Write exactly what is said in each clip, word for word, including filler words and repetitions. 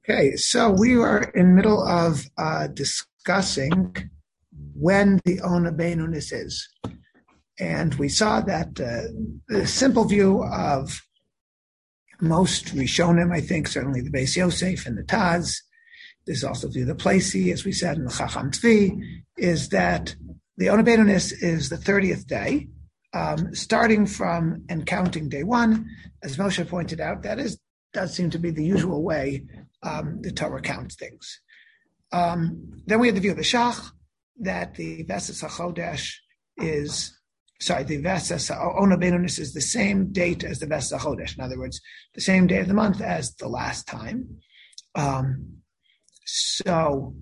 Okay, so we are in the middle of uh, discussing when the Ona Beinunis is. And we saw that uh, the simple view of most Rishonim, I think, certainly the Beis Yosef and the Taz, there's also view the Placey, as we said in the Chacham Tzvi, is that the Ona Beinunis is the thirtieth day, um, starting from and counting day one. As Moshe pointed out, that is does seem to be the usual way um, the Torah counts things. Um, then we have the view of the Shach, that the Vesas HaChodesh is, sorry, the Vesas Ona Beinunis is the same date as the Vesas HaChodesh. In other words, the same day of the month as the last time. Um, so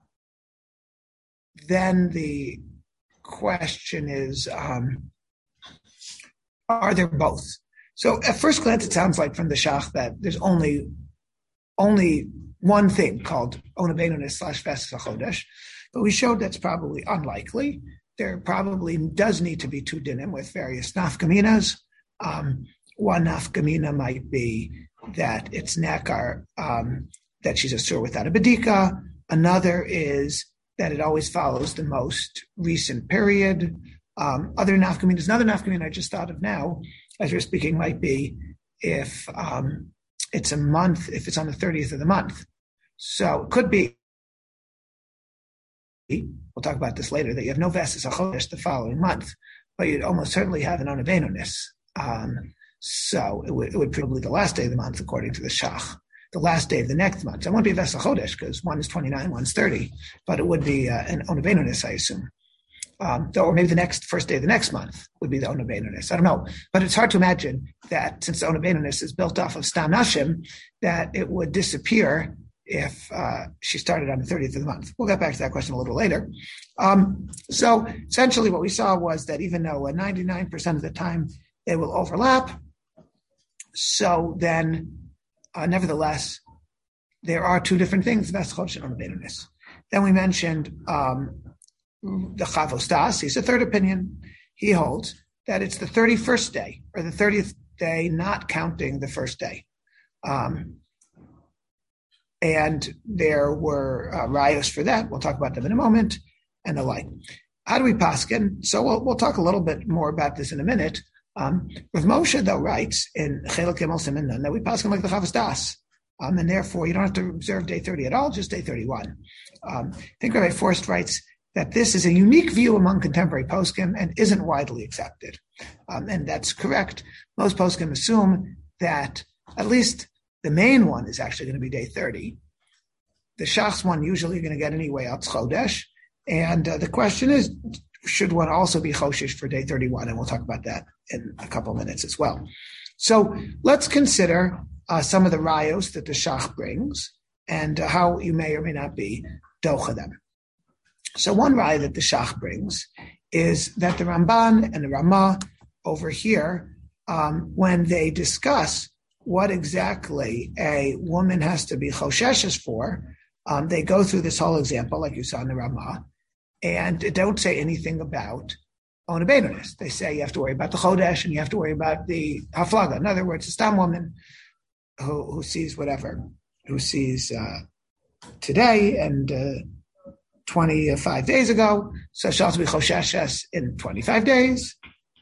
then the question is, um, are there both? So at first glance, it sounds like from the Shach that there's only only one thing called Ona Beinunis slash Vesas HaChodesh, but we showed that's probably unlikely. There probably does need to be two dinim with various nafkaminas. Um, one nafkamina might be that it's nekar, um, that she's a sur without a bedika. Another is that it always follows the most recent period. Um, other nafkaminas, another nafkamina I just thought of now, as we're speaking, might be if um, it's a month, if it's on the thirtieth of the month. So it could be, we'll talk about this later, that you have no Vesas HaChodesh the following month, but you'd almost certainly have an Ona Beinunis. Um, so it would, it would probably be the last day of the month, according to the Shach, the last day of the next month. So it won't be a Vesas HaChodesh because one is twenty-nine, one's thirty, but it would be uh, an Ona Beinunis, I assume. Um, or maybe the next first day of the next month would be the Ona Beinunis. I don't know. But it's hard to imagine that since the Ona Beinunis is built off of Stam Nashim, that it would disappear if uh, she started on the thirtieth of the month. We'll get back to that question a little later. Um, so essentially what we saw was that even though uh, ninety-nine percent of the time they will overlap, so then uh, nevertheless, there are two different things, Vesas HaChodesh and Ona Beinunis. Then we mentioned um, the Chavos Das, he's a third opinion. He holds that it's the thirty-first day, or the thirtieth day, not counting the first day. Um, and there were uh, rayos for that. We'll talk about them in a moment, and the like. How do we paskin? So we'll, we'll talk a little bit more about this in a minute. Um, Rav Moshe, though, writes in Chelek Gimel Siman Nun that we paskin like the Chavos Das. Um, and therefore, you don't have to observe day thirty at all, just day thirty-one. Um, I think Rabbi Forst writes that this is a unique view among contemporary poskim and isn't widely accepted. Um, and that's correct. Most poskim assume that at least the main one is actually going to be day thirty. The Shach's one usually you're going to get anyway out Chodesh. And uh, the question is, should one also be Choshish for day thirty-one? And we'll talk about that in a couple minutes as well. So let's consider uh, some of the rayos that the Shach brings and uh, how you may or may not be docha them. So one raya that the Shach brings is that the Ramban and the Ramah over here, um, when they discuss what exactly a woman has to be chosheshes for, um, they go through this whole example, like you saw in the Ramah, and they don't say anything about Ona Beinunis. They say you have to worry about the Chodesh and you have to worry about the Haflaga. In other words, a stam woman who, who sees whatever, who sees uh, today and uh, twenty-five days ago, so she'll have to be chosheshes in twenty-five days,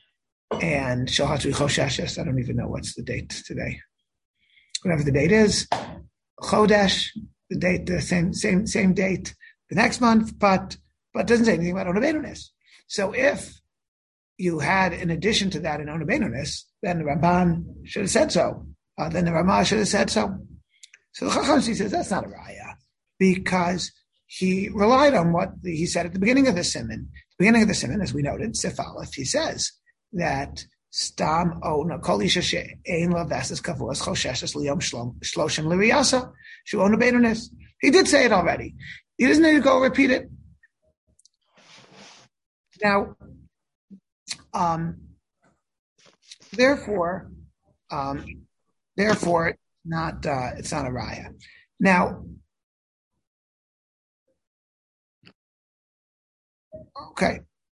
and she'll have to be chosheshes, I don't even know what's the date today. Whatever the date is, Chodesh, the date, the same same same date the next month, but but doesn't say anything about Ona Beinunis. So if you had, in addition to that, an Ona Beinunis, then the Ramban should have said so. Uh, then the Ramah should have said so. So the Chacham says that's not a raya, because he relied on what he said at the beginning of the Siman. The beginning of the Siman, as we noted, Sif Aleph, he says that Stam Ona Kol Isha She'ein La Vesas Kavuas Chosheshes Liyom Shloshim L'Riyasa Shu Ona Beinunis. He did say it already. He doesn't need to go repeat it. Now, um, therefore, um, therefore, not uh, it's not a raya. Now, okay.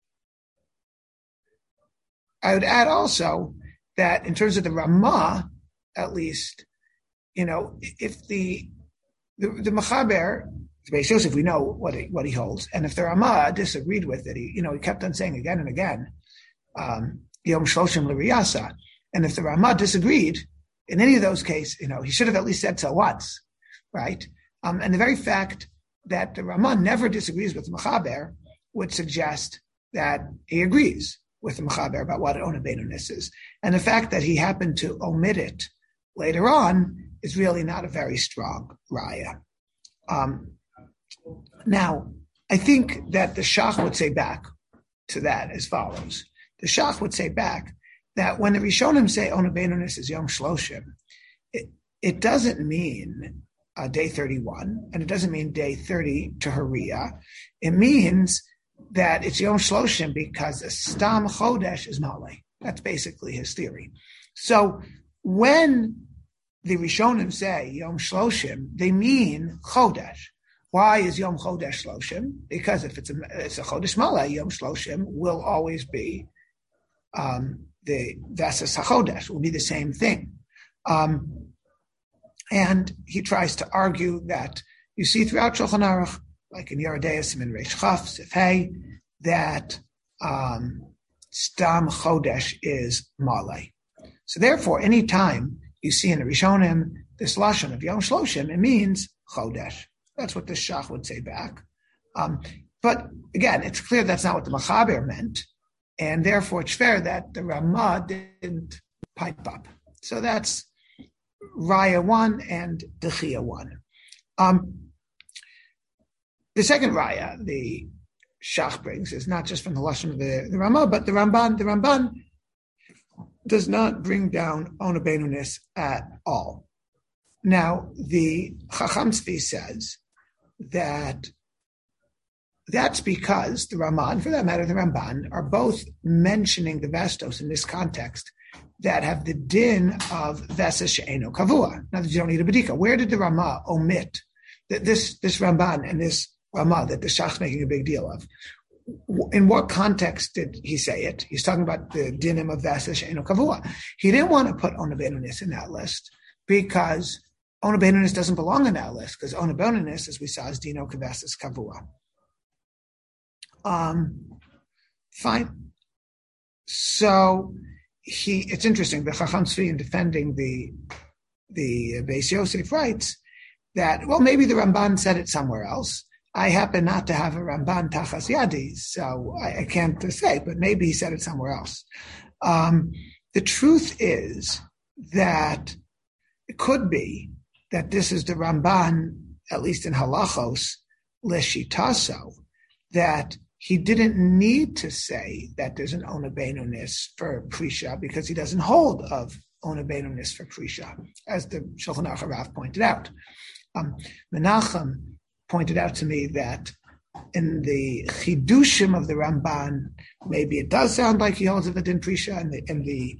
I would add also that in terms of the Ramah, at least, you know, if the the, the Mechaber, the Beis Yosef, we know what he, what he holds, and if the Ramah disagreed with it, he, you know, he kept on saying again and again, um, Yom Shloshim L'Riyasa, and if the Ramah disagreed, in any of those cases, you know, he should have at least said so once, right? Um, and the very fact that the Ramah never disagrees with the Mechaber would suggest that he agrees with the Mechaber about what Ona Beinunis is. And the fact that he happened to omit it later on is really not a very strong raya. Um, now, I think that the Shach would say back to that as follows. The Shach would say back that when the Rishonim say Ona Beinunis is Yom Shloshim, it, it doesn't mean uh, day thirty-one, and it doesn't mean day thirty to Hariya. It means that it's Yom Shloshim because a Stam Chodesh is Malay. That's basically his theory. So when the Rishonim say Yom Shloshim, they mean Chodesh. Why is Yom Chodesh Shloshim? Because if it's a, it's a Chodesh Malay, Yom Shloshim will always be um, the Vesas HaChodesh, will be the same thing. Um, and he tries to argue that you see throughout Shulchan Aruch, like in Yerodei Siman Reish Chaf, Sif Hey, that um, Stam Chodesh is Malay. So therefore, any time you see in the Rishonim this lashon of Yom Shloshim, it means Chodesh. That's what the Shach would say back. Um, but again, it's clear that's not what the Mechaber meant, and therefore it's fair that the Ramah didn't pipe up. So that's Raya one and Dechia one. Um, the second Raya, the Shach brings, is not just from the lashon of the, the Ramah, but the Ramban. The Ramban does not bring down Ona Beinunis at all. Now, the Chacham Tzvi says that that's because the Ramah, and for that matter, the Ramban, are both mentioning the Vestos in this context that have the din of Vesas She'eno Kavua. Now, you don't need a Bedika. Where did the Ramah omit that this, this Ramban and this Ramah that the Shach's making a big deal of? In what context did he say it? He's talking about the dinim of Vesas She'eno Kavua. He didn't want to put Ona Beinunis in that list because Ona Beinunis doesn't belong in that list, because Ona Beinunis, as we saw, is Dino Kavesas Kavua. Um, fine. So he, it's interesting. The Chacham Tzvi, in defending the the Beis Yosef, writes that, well, maybe the Ramban said it somewhere else. I happen not to have a Ramban Tachas Yadi, so I, I can't say, but maybe he said it somewhere else. Um, the truth is that it could be that this is the Ramban, at least in Halachos, Leshitaso, that he didn't need to say that there's an Ona Beinunis for Prisha because he doesn't hold of Ona Beinunis for Prisha, as the Shulchan Aruch Rav pointed out. Um, Menachem pointed out to me that in the Chidushim of the Ramban, maybe it does sound like he holds of the Din Prisha, and in the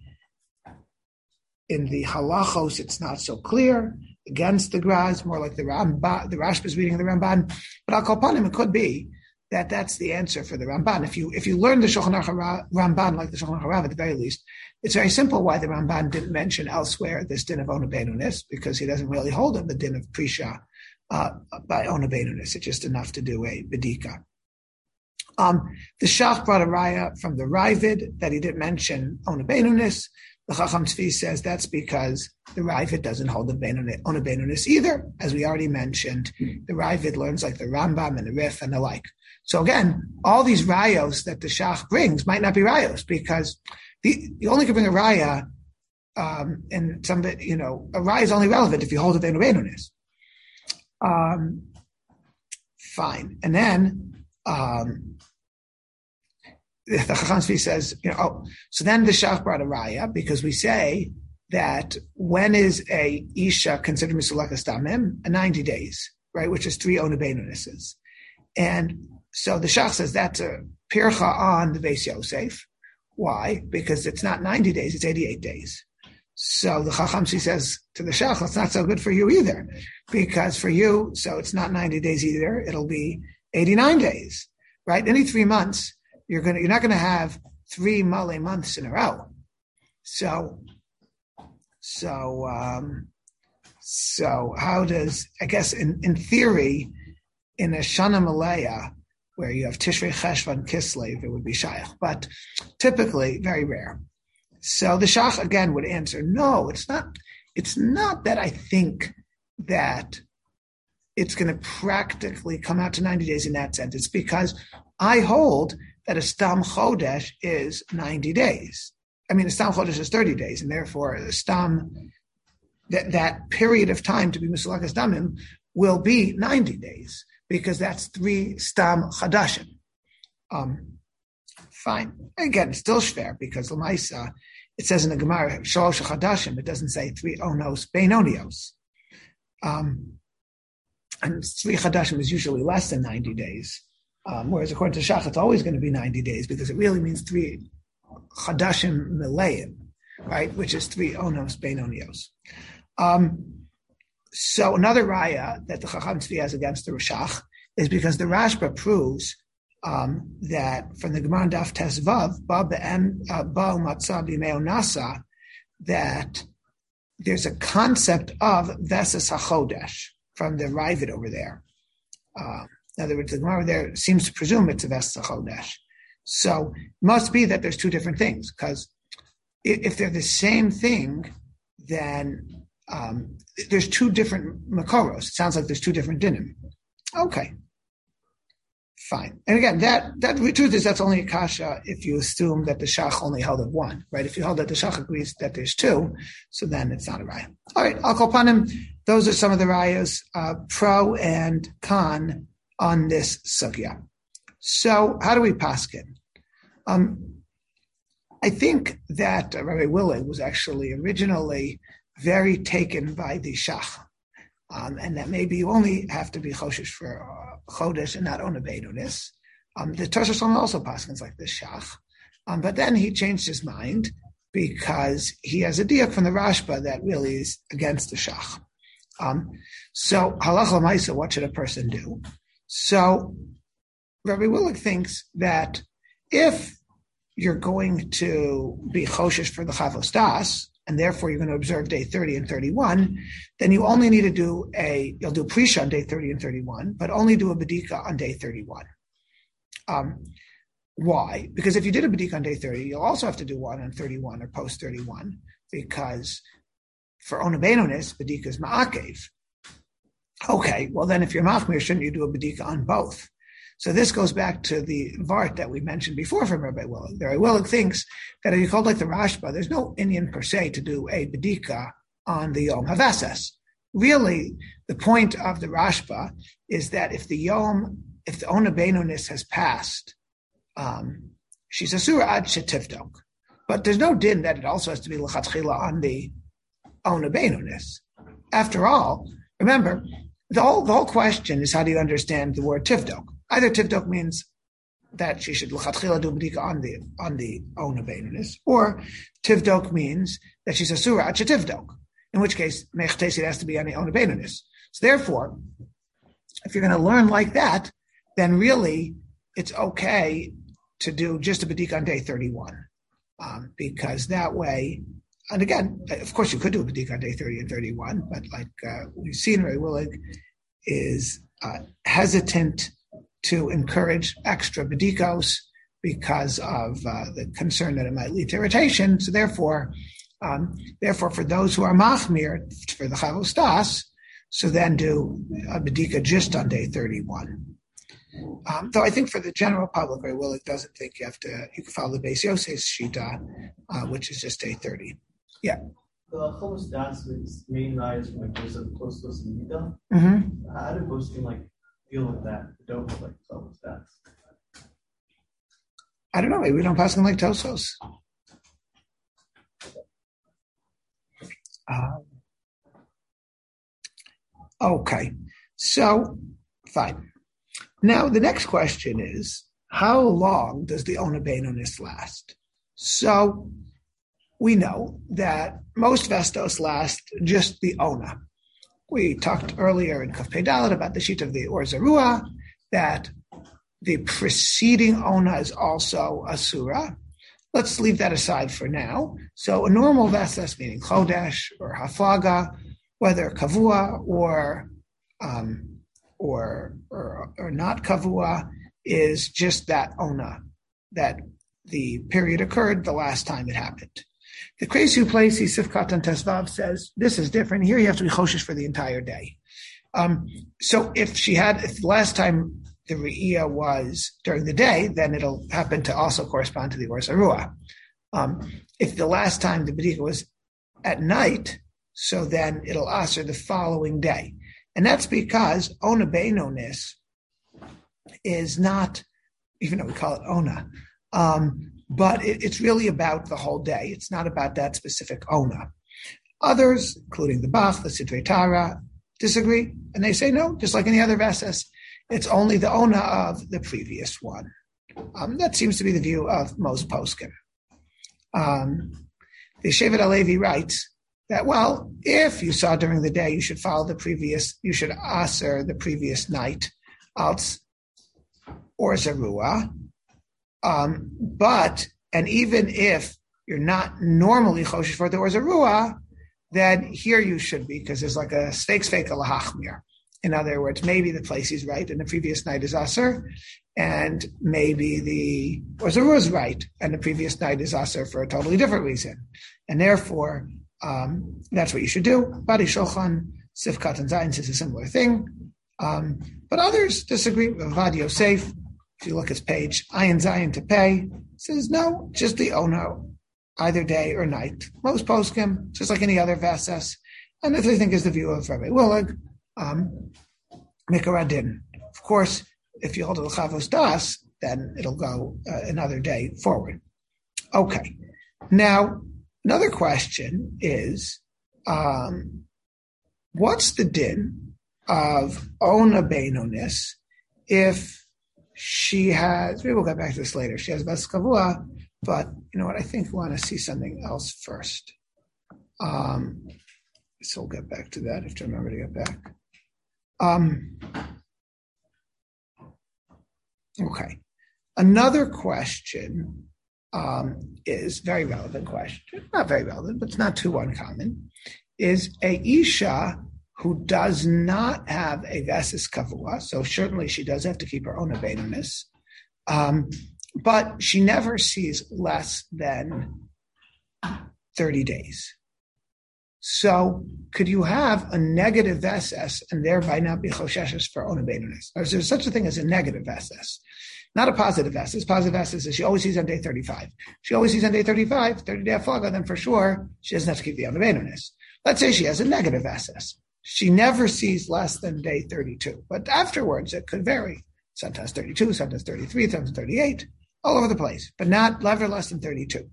in the Halachos it's not so clear. Against the Graz, more like the Ramban, the Rashba is reading the Ramban. But Al Kol Panim, it could be that that's the answer for the Ramban. If you if you learn the Shulchan Aruch Ramban like the Shulchan Aruch Rav, at the very least, it's very simple why the Ramban didn't mention elsewhere this din of Ona Beinunis, because he doesn't really hold of the din of Prisha uh, by Ona Beinunis. It's just enough to do a Bedika. Um, the Shach brought a raya from the Ravid that he didn't mention Ona Beinunis. The Chacham Tzvi says that's because the Ravid doesn't hold the Ona Beinunis either. As we already mentioned, the Ravid learns like the Rambam and the Rif and the like. So again, all these rayos that the Shach brings might not be rayos, because the, you only can bring a raya, um, and some, you know, a raya is only relevant if you hold the Ona Beinunis. Um, fine. And then, um, the Chacham Tzvi says, you know, oh, so then the Shach brought a raya, because we say that when is a Isha considered Misulekas Damim? ninety days, right? Which is three Ona Beinunis's. And so the Shach says that's a pircha on the Beis Yosef. Why? Because it's not ninety days, it's eighty-eight days. So the Chacham Tzvi says to the Shach, it's not so good for you either, because for you, so it's not ninety days either, it'll be eighty-nine days, right? Any three months, You're gonna. You're not going to have three Malay months in a row. So, so, um, So how does, I guess in, in theory, in a Shana Malaya, where you have Tishrei Cheshvan Kislev, it would be Shaykh, but typically very rare. So the Shach again would answer, no, it's not, it's not that I think that it's going to practically come out to ninety days in that sense. It's because I hold that a Stam Chodesh is ninety days. I mean, a Stam Chodesh is thirty days, and therefore a Stam, that, that period of time to be Mesulakas Damim will be ninety days, because that's three Stam Chadashim. Um, fine. Again, it's still shver, because Lamaisa, it says in the Gemara, Shalosh Chadashim, it doesn't say three Onos Beinonios. Um, and three Chadashim is usually less than ninety days. Um, whereas according to Shach, it's always going to be ninety days, because it really means three Chadashim Mileim, right? Which is three Onos Beinonios. Um, so another raya that the Chacham Tzvi has against the Rashach is because the Rashba proves um, that from the Gemara Daf Tesvav, Ba Be'em Ba Umatzah B'Meo Nasa, that there's a concept of Vesas HaChodesh from the Ravid over there. Uh, in other words, the Gemara there seems to presume it's a Vesas HaChodesh. So it must be that there's two different things, because if they're the same thing, then um, there's two different Makoros. It sounds like there's two different dinim. Okay. Fine. And again, that, that the truth is that's only a kasha if you assume that the Shach only held of one, right? If you hold that the Shach agrees that there's two, so then it's not a raya. All right, I'll call upon him. Those are some of the rayas, uh, pro and con on this sugya. So how do we paskin? Um, I think that uh, Rabbi Willig was actually originally very taken by the Shach. Um, and that maybe you only have to be choshesh for uh, chodesh and not on a beinunis. Um, the Toshos also paskins like this Shach, um, but then he changed his mind because he has a diak from the Rashba that really is against the Shach. Um, so halach l'maisa, what should a person do? So Rabbi Willig thinks that if you're going to be choshesh for the Chavos Das, and therefore you're going to observe day thirty and thirty-one, then you only need to do a, you'll do Prisha on day thirty and thirty-one, but only do a Bedika on day thirty-one. Um, why? Because if you did a Bedika on day thirty, you'll also have to do one on thirty-one or post thirty-one, because for Ona Beinonis, Bedika is Ma'akev. Okay, well then if you're Machmir, shouldn't you do a Bedika on both? So this goes back to the Vart that we mentioned before from Rabbi Willig. Rabbi Willig thinks that if you call like the Rashba, there's no Indian per se to do a Bedika on the Yom Havasas. Really, the point of the Rashba is that if the Yom, if the Ona Beinonis has passed, um, she's a Surah Ad Shetivdok. But there's no din that it also has to be L'chatchila on the Ona Beinonis. After all, remember, the whole, the whole question is how do you understand the word Tivdok? Either Tivdok means that she should l'chatchila do b'dika on the on the Ona Beinonis, or Tivdok means that she's a surah at Tivdok, in which case Mechtesi has to be on the Ona Beinonis. So therefore, if you're going to learn like that, then really it's okay to do just a b'dika on day thirty-one, um, because that way. And again, of course, you could do a b'dika on day thirty and thirty-one, but like uh, we've seen, Ray Willig is uh, hesitant to encourage extra bedikos because of uh, the concern that it might lead to irritation. So therefore, um, therefore, for those who are machmir for the Chavos Das, so then do a bedika just on day thirty-one. Um, though I think for the general public, Ray Willig doesn't think you have to. You can follow the Beis Yosef's shita, uh, which is just day thirty. Yeah. The Chavos Das main rise from like Joseph Tostos and Nida. Mm-hmm. How do posting like deal with that? Don't like Chavos Das. I don't know. Maybe we don't pass them like Tosos. Um, okay, so fine. Now the next question is, how long does the Ona Beinonis last? So we know that most Vestos last just the Ona. We talked earlier in Kaf Pei Dalet about the sheet of the Or Zarua, that the preceding Ona is also Asura. Let's leave that aside for now. So a normal Vestos, meaning Chodesh or Haflaga, whether kavua or um, or, or or not kavua, is just that ona, that the period occurred the last time it happened. The Kreis U'Pleisi Sifkat and Tesvav says this is different. Here you have to be choshesh for the entire day. Um, so if she had, if the last time the Re'iyah was during the day, then it'll happen to also correspond to the Or Zarua. Um, if the last time the B'dika was at night, so then it'll answer the following day. And that's because Ona Beinonis is not, even though we call it Ona, um, but it, it's really about the whole day. It's not about that specific Ona. Others, including the Bach, the Sidrei Tara, disagree, and they say no, just like any other Vesses, it's only the Ona of the previous one. Um, that seems to be the view of most poskim. Um, the Shevet HaLevi writes that, well, if you saw during the day, you should follow the previous, you should aser the previous night, als or Zarua. Um, but, and even if you're not normally choshesh for the Or Zarua, then here you should be, because there's like a stakes fake alahachmir. In other words, maybe the place is right and the previous night is aser, and maybe the Or Zarua is right and the previous night is aser for a totally different reason. And therefore, um, that's what you should do. Badi Shochan, Sifkat and Zayin says a similar thing. Um, but others disagree. Avad Yosef, if you look at page Ayin Zayin to pay, says no, just the Ono, either day or night. Most poskim, just like any other Vasses. And this I think is the view of Rabbi Willig, um, Mikaradin. Of course, if you hold the Chavos Das, then it'll go uh, another day forward. Okay. Now, another question is, um, what's the din of Ona Beinonis if she has, maybe we'll get back to this later, she has Ves Kavua, but you know what, I think we want to see something else first. Um, so we'll get back to that if I remember to get back. Um, okay. Another question um, is very relevant question, not very relevant, but it's not too uncommon, is a Isha who does not have a Vesis Kavua, so certainly she does have to keep her own abatement, um, but she never sees less than thirty days. So could you have a negative S S and thereby not be chosheshes for own abatement? Or is there such a thing as a negative S S? Not a positive S S. Positive S S is she always sees on day thirty-five. She always sees on day thirty-five, thirty-day afaga, then for sure she doesn't have to keep the own abatement. Let's say she has a negative S S. She never sees less than day thirty-two, but afterwards it could vary. Sometimes thirty-two, sometimes thirty-three, sometimes thirty-eight, all over the place, but not never less than thirty-two.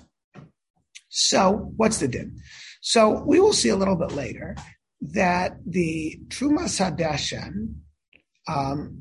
So what's the din? So we will see a little bit later that the Trumas Hadashen um,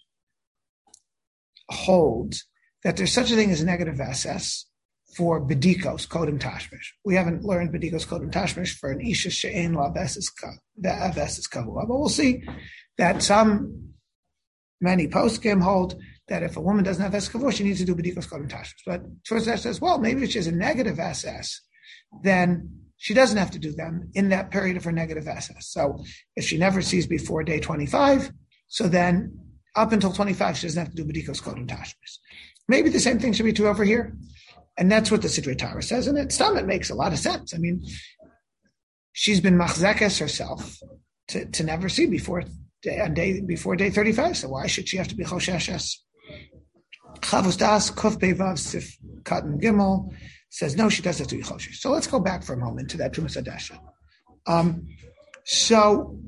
holds that there's such a thing as a negative S S for Bedikos, Kodem Tashmish. We haven't learned Bedikos, Kodem Tashmish for an Isha She'en La Vesis Kavua, but we'll see that some, many poskim hold that if a woman doesn't have Vesis Kavua, she needs to do Bedikos, Kodem Tashmish. But first that says, well, maybe if she has a negative S S, then she doesn't have to do them in that period of her negative S S. So if she never sees before day twenty-five, so then up until twenty-five, she doesn't have to do Bedikos, Kodem Tashmish. Maybe the same thing should be true over here. And that's what the Sidrei Tara says. And it, some, it makes a lot of sense. I mean, she's been machzekes herself to, to never see before day, on day, before day thirty-five. So why should she have to be chosheshes? Chavos Das, Kuf Bevav, Sif Katan Gimel says, no, she does have to be choshesh. So let's go back for a moment to that Trumas Hadashen. Um, so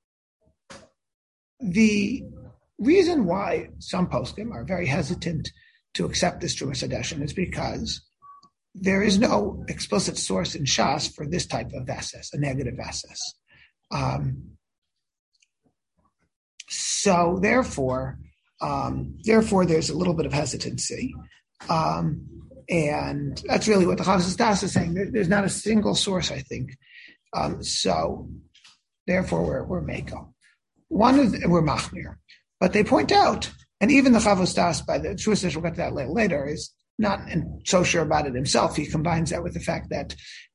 the reason why some poskim are very hesitant to accept this Trumas Hadashen is because there is no explicit source in Shas for this type of Veses, a negative Veses. Um, so therefore, um, therefore, there's a little bit of hesitancy. Um, and that's really what the Chavos Das is saying. There, there's not a single source, I think. Um, so therefore, we're, we're Mako. One of the, we're Machmir. But they point out, and even the Chavos Das, by the Trumas, we'll get to that later, later, is not so sure about it himself. He combines that with the fact that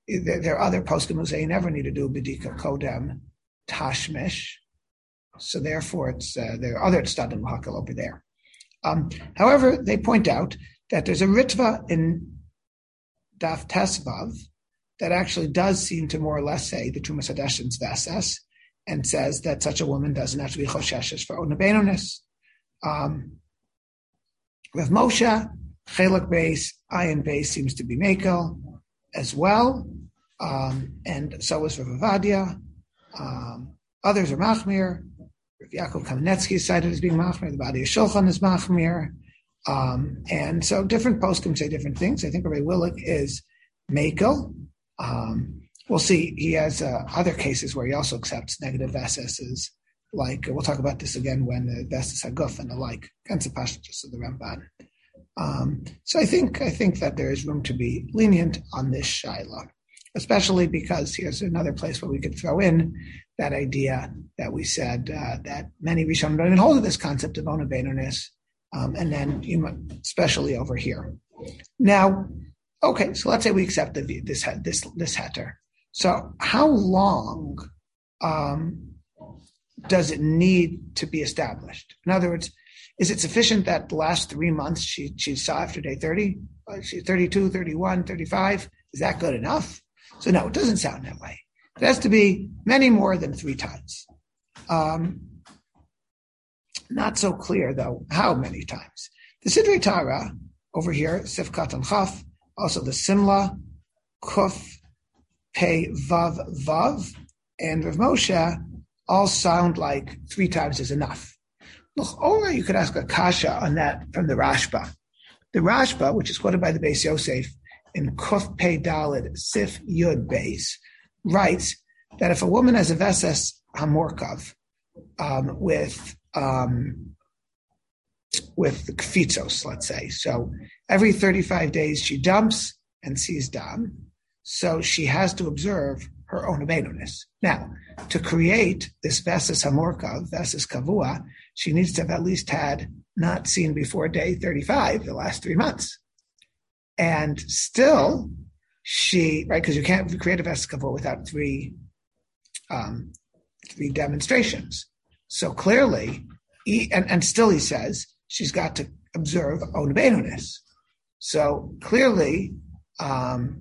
there, there are other poskim who say you never need to do Bidika Kodem Tashmish. So therefore, it's uh, there are other Tzadim L'Hakel over there. Um, however, they point out that there's a Ritva in Daf Tesvav that actually does seem to more or less say the Trumas Hadeshin's Vesas and says that such a woman doesn't have to be Chosheshes for Ona Beinonis. Um, Rav Moshe, Chelak Beis, Ayin Beis seems to be Mekel as well. Um, and so is Rav Avadia. Um, others are Machmir. Rav Yaakov Kamenetsky is cited as being Machmir. The Badi Shulchan is Machmir. Um, and so different poskim say different things. I think Rabbi Willick is Mekel. Um, we'll see. He has uh, other cases where he also accepts negative S Ss. Like, we'll talk about this again when the Vestas Haguf and the like, against the Pashtus of the Ramban. Um, so I think I think that there is room to be lenient on this Shaila, especially because here's another place where we could throw in that idea that we said uh, that many Rishonim don't even hold of this concept of Ona Beinonis, um, and then you know, especially over here. Now, okay, so let's say we accept the, this this this heter. So how long um, does it need to be established? In other words, is it sufficient that the last three months she, she saw after day thirty? She's thirty-two, thirty-one, thirty-five. Is that good enough? So no, it doesn't sound that way. It has to be many more than three times. Um, not so clear, though, how many times. The Sidrei Tara, over here, Sif Katan Chaf, also the Simla, Kuf, Pei, Vav, Vav, and Rav Moshe all sound like three times is enough. Look, or you could ask a kasha on that from the Rashba. The Rashba, which is quoted by the Beis Yosef in Kuf Pei Dalid Sif Yud Beis, writes that if a woman has a Veses Hamorkav um, with um, with the Kfitzos, let's say, so every thirty-five days she dumps and sees dam, so she has to observe her own Beinonis. Now, to create this Veses Hamorkav, Veses Kavua, she needs to have at least had not seen before day thirty-five, the last three months. And still, she, right, because you can't create a Veses Kavua without three, um, three demonstrations. So clearly, he, and, and still he says, she's got to observe own Beinonis. So clearly, um,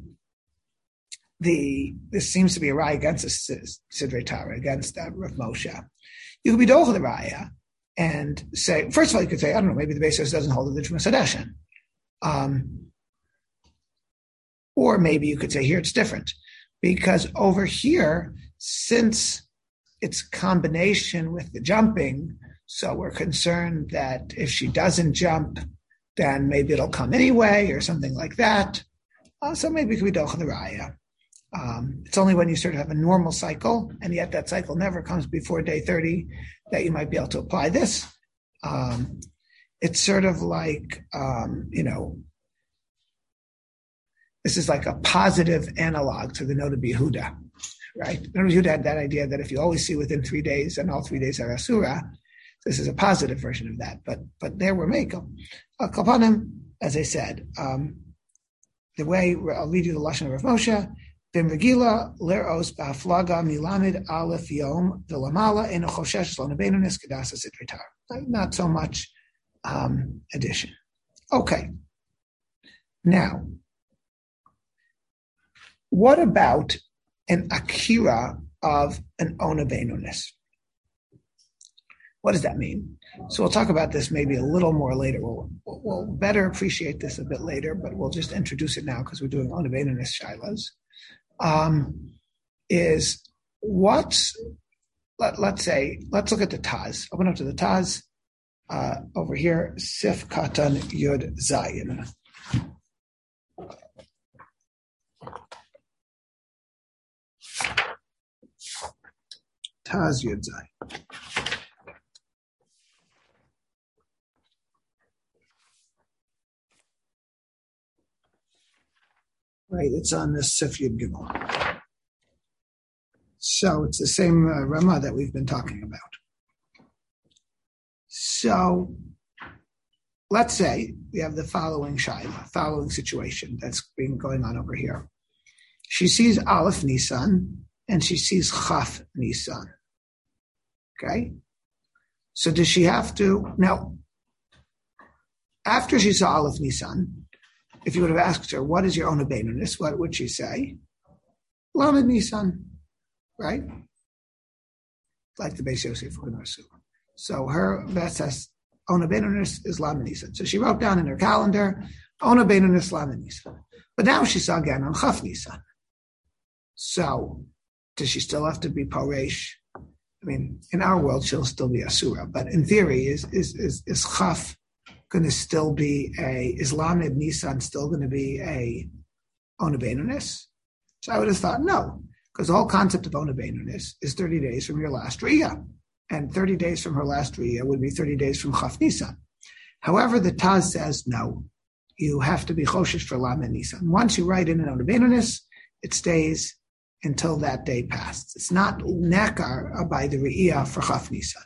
The, this seems to be a raya against the Sidrei Tara, against uh, Rav Moshe. You could be dochel the raya and say, first of all, you could say, I don't know, maybe the Beis Yosef doesn't hold the Trumas Hadeshin. Um, or maybe you could say, here it's different. Because over here, since it's combination with the jumping, so we're concerned that if she doesn't jump, then maybe it'll come anyway, or something like that. Uh, so maybe it could be dochel the raya. Um, it's only when you sort of have a normal cycle, and yet that cycle never comes before day thirty, that you might be able to apply this. Um, it's sort of like, um, you know, this is like a positive analog to the Noda B'Yehuda, right? Noda B'Yehuda had that idea that if you always see within three days, and all three days are Asura, this is a positive version of that. But but there we're making. Uh, Kapanim, as I said, um, the way, I'll read you the Lashon of Rav Moshe, B'megila leros b'haflaga milamid aleph yom v'lamala in a choshesh lo nebenunis kedasa Sidrei Tara. Not so much um, addition. Okay. Now, what about an akira of an ona benunis? What does that mean? So we'll talk about this maybe a little more later. We'll, we'll better appreciate this a bit later, but we'll just introduce it now because we're doing ona benunis shailas. Um, is what's, let, let's say, let's look at the Taz. Open up to the Taz uh, over here, Sif Katan Yud Zayin. Taz Yud Zayin. Right, it's on the Sif Yud Gimel. So it's the same uh, Rama that we've been talking about. So let's say we have the following shaila, following situation that's been going on over here. she sees Aleph Nisan and she sees Chaf Nisan. Okay? So does she have to, now, after she saw Aleph Nisan, if you would have asked her, what is your own Beinunus, what would she say? Lamed Nisan, right? Like the Beis Yosef Hunasu. So her Vesas, Ona Beinunus is Lamed Nisan. So she wrote down in her calendar, Ona Beinunus Lamed Nisan. But now she saw again on Chaf Nisan. So does she still have to be Poresh? I mean, in our world, she'll still be Asura. But in theory, is is is, is Chaf going to still be a, is Lamed Nisan still going to be a Ona Beinunus? So I would have thought no, because the whole concept of Ona Beinunus is thirty days from your last Riyah. And thirty days from her last Riyah would be thirty days from Chaf Nisan. However, the Taz says no, you have to be Choshesh for Lamed Nisan. Once you write in an Ona Beinunus, it stays until that day passed. It's not Nekar by the Riyah for Chaf Nisan.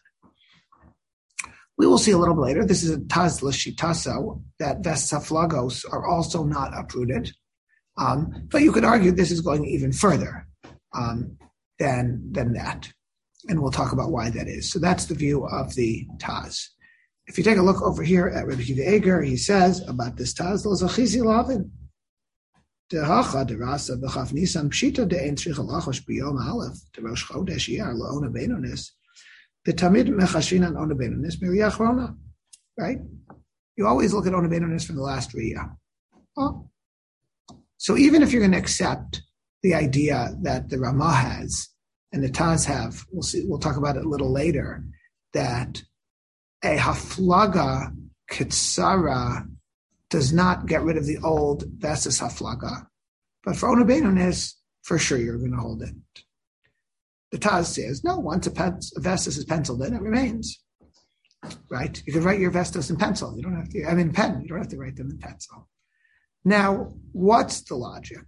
We will see a little bit later. This is a Taz L'Shitaso that Ves Haflagos are also not uprooted. Um, but you could argue this is going even further um, than, than that. And we'll talk about why that is. So that's the view of the Taz. If you take a look over here at Rabbi Akiva Eger, he says about this Taz, L'Zachizi Lavin. Dehacha derasa b'chaf nisan pshita de'en tzrich halachosh b'yom aleph derosh chodesh iyar la'ona beinunus v'tamid mechashrin on ona beinunus miriyah achrona. Right? You always look at ona beinunus from the last riyah. Oh. So even if you're going to accept the idea that the Ramah has and the Taz have, we'll see, we'll talk about it a little later, that a haflaga kitsara does not get rid of the old Vesas Haflaga. But for Ona Beinunus, for sure you're going to hold it. The Taz says, no, once a, pen, a Vestas is penciled in, it remains. Right? You can write your Vestas in pencil. You don't have to, I mean pen, you don't have to write them in pencil. Now, what's the logic?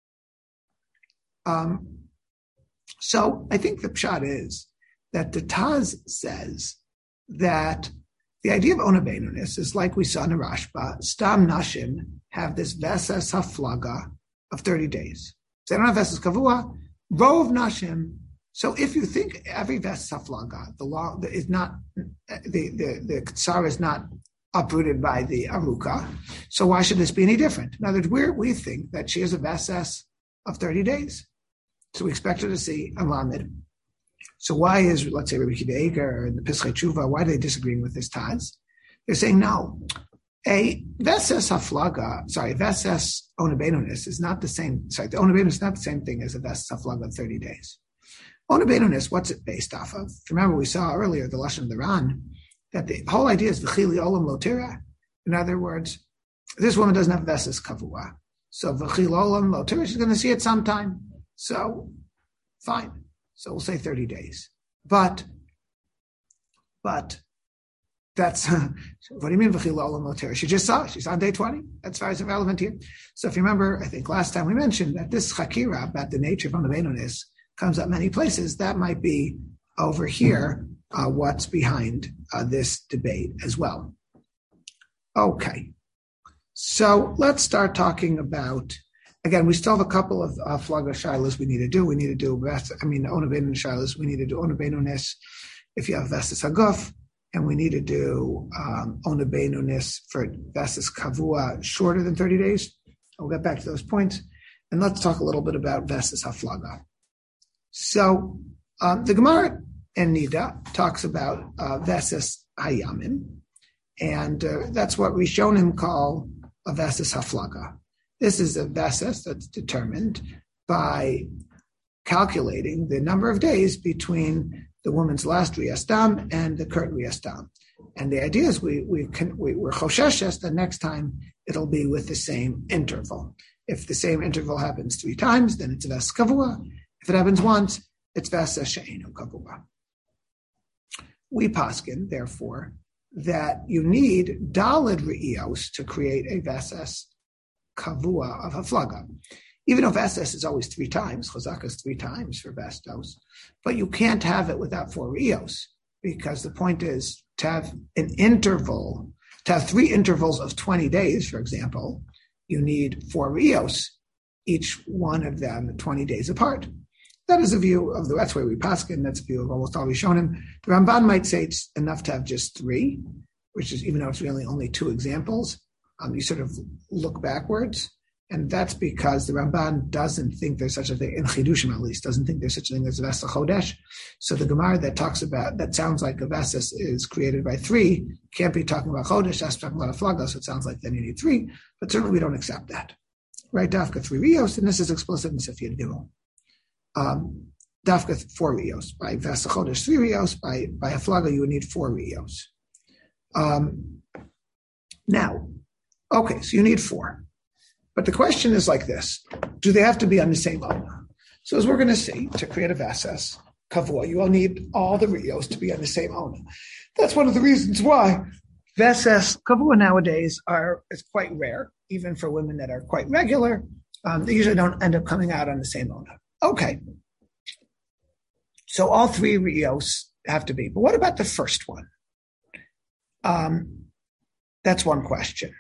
Um, so I think the pshat is that the Taz says that the idea of Ona Beinunus is like we saw in the Rashba. Stam Nashim have this Vesas Haflaga of thirty days. So they don't have Vesas Kavua, Rov Nashim. So if you think every Vesas Haflaga, the law is not, the, the, the Ktsar is not uprooted by the Aruka, so why should this be any different? In other words, we're, we think that she has a Vesas of thirty days. So we expect her to see a Lamed. So why is, let's say, Rabbi Akiva Eger and the Pischei Tshuva, why are they disagreeing with this Taz? They're saying, no, a Vesas Haflaga, sorry, Vesas Ona Beinunus is not the same, sorry, the Ona Beinunus is not the same thing as a Vesas Haflaga of thirty days. Ona Beinunus, what's it based off of? Remember, we saw earlier, the Lashon of the Ran, that the whole idea is V'chili Olam Lo Tira. In other words, this woman doesn't have Vesas Kavua. So V'chili Olam Lo Tira, she's going to see it sometime. So, fine. So we'll say thirty days. But, but, that's, uh, what do you mean, V'chil Olam Lo Tira? She just saw it. She's on day twenty. That's far as irrelevant here. So if you remember, I think last time we mentioned that this Chakira about the nature of Ona Beinunus comes up many places. That might be over here, uh, what's behind uh, this debate as well. Okay. So let's start talking about, again, we still have a couple of uh, Flaga Shilas we need to do. We need to do, I mean, Ona Beinunus Shilas. We need to do Ona Beinunus if you have Vestas Haguf, and we need to do um, Ona Beinunus for Vestas Kavua shorter than thirty days. I'll get back to those points. And let's talk a little bit about Vestas Haflaga. So um, the Gemara in Nida talks about uh, Vestas Hayamim, and uh, that's what Rishonim call a Vestas Haflaga. This is a Vesas that's determined by calculating the number of days between the woman's last Riyastam and the current Riyastam. And the idea is we, we can, we, we're Chosheshes that next time it'll be with the same interval. If the same interval happens three times, then it's Ves Kavua. If it happens once, it's Vesas She'enu Kavua. We paskin, therefore, that you need Daled Re'ios to create a Vesas Kavua of Haflaga. Even though Vestas is always three times, Chazaka is three times for Vestos, but you can't have it without four Rios, because the point is to have an interval, to have three intervals of twenty days, for example, you need four Rios. each one of them twenty days apart. That is a view of the, that's where we paskin, that's a view of almost all Rishonim. The Ramban might say it's enough to have just three, which is, even though it's really only two examples, um, you sort of look backwards. And that's because the Ramban doesn't think there's such a thing, in Chidushim at least, doesn't think there's such a thing as a Vesa Chodesh. So the Gemara that talks about, that sounds like a Vesas is created by three, can't be talking about Chodesh, that's talking about a Flaga, so it sounds like then you need three, but certainly we don't accept that. Right, Dafka three Rios, and this is explicit in Sifyat Gimel. Um, Dafka four Rios, by Vesa Chodesh three Rios, by, by a Flaga you would need four Rios. Um, now, okay, so you need four. But the question is like this: do they have to be on the same Ona? So as we're going to see, to create a Vesas Kavua, you will need all the Rios to be on the same Ona. That's one of the reasons why Vesas Kavua nowadays are is quite rare, even for women that are quite regular. Um, they usually don't end up coming out on the same Ona. Okay. So all three Rios have to be. But what about the first one? Um, that's one question.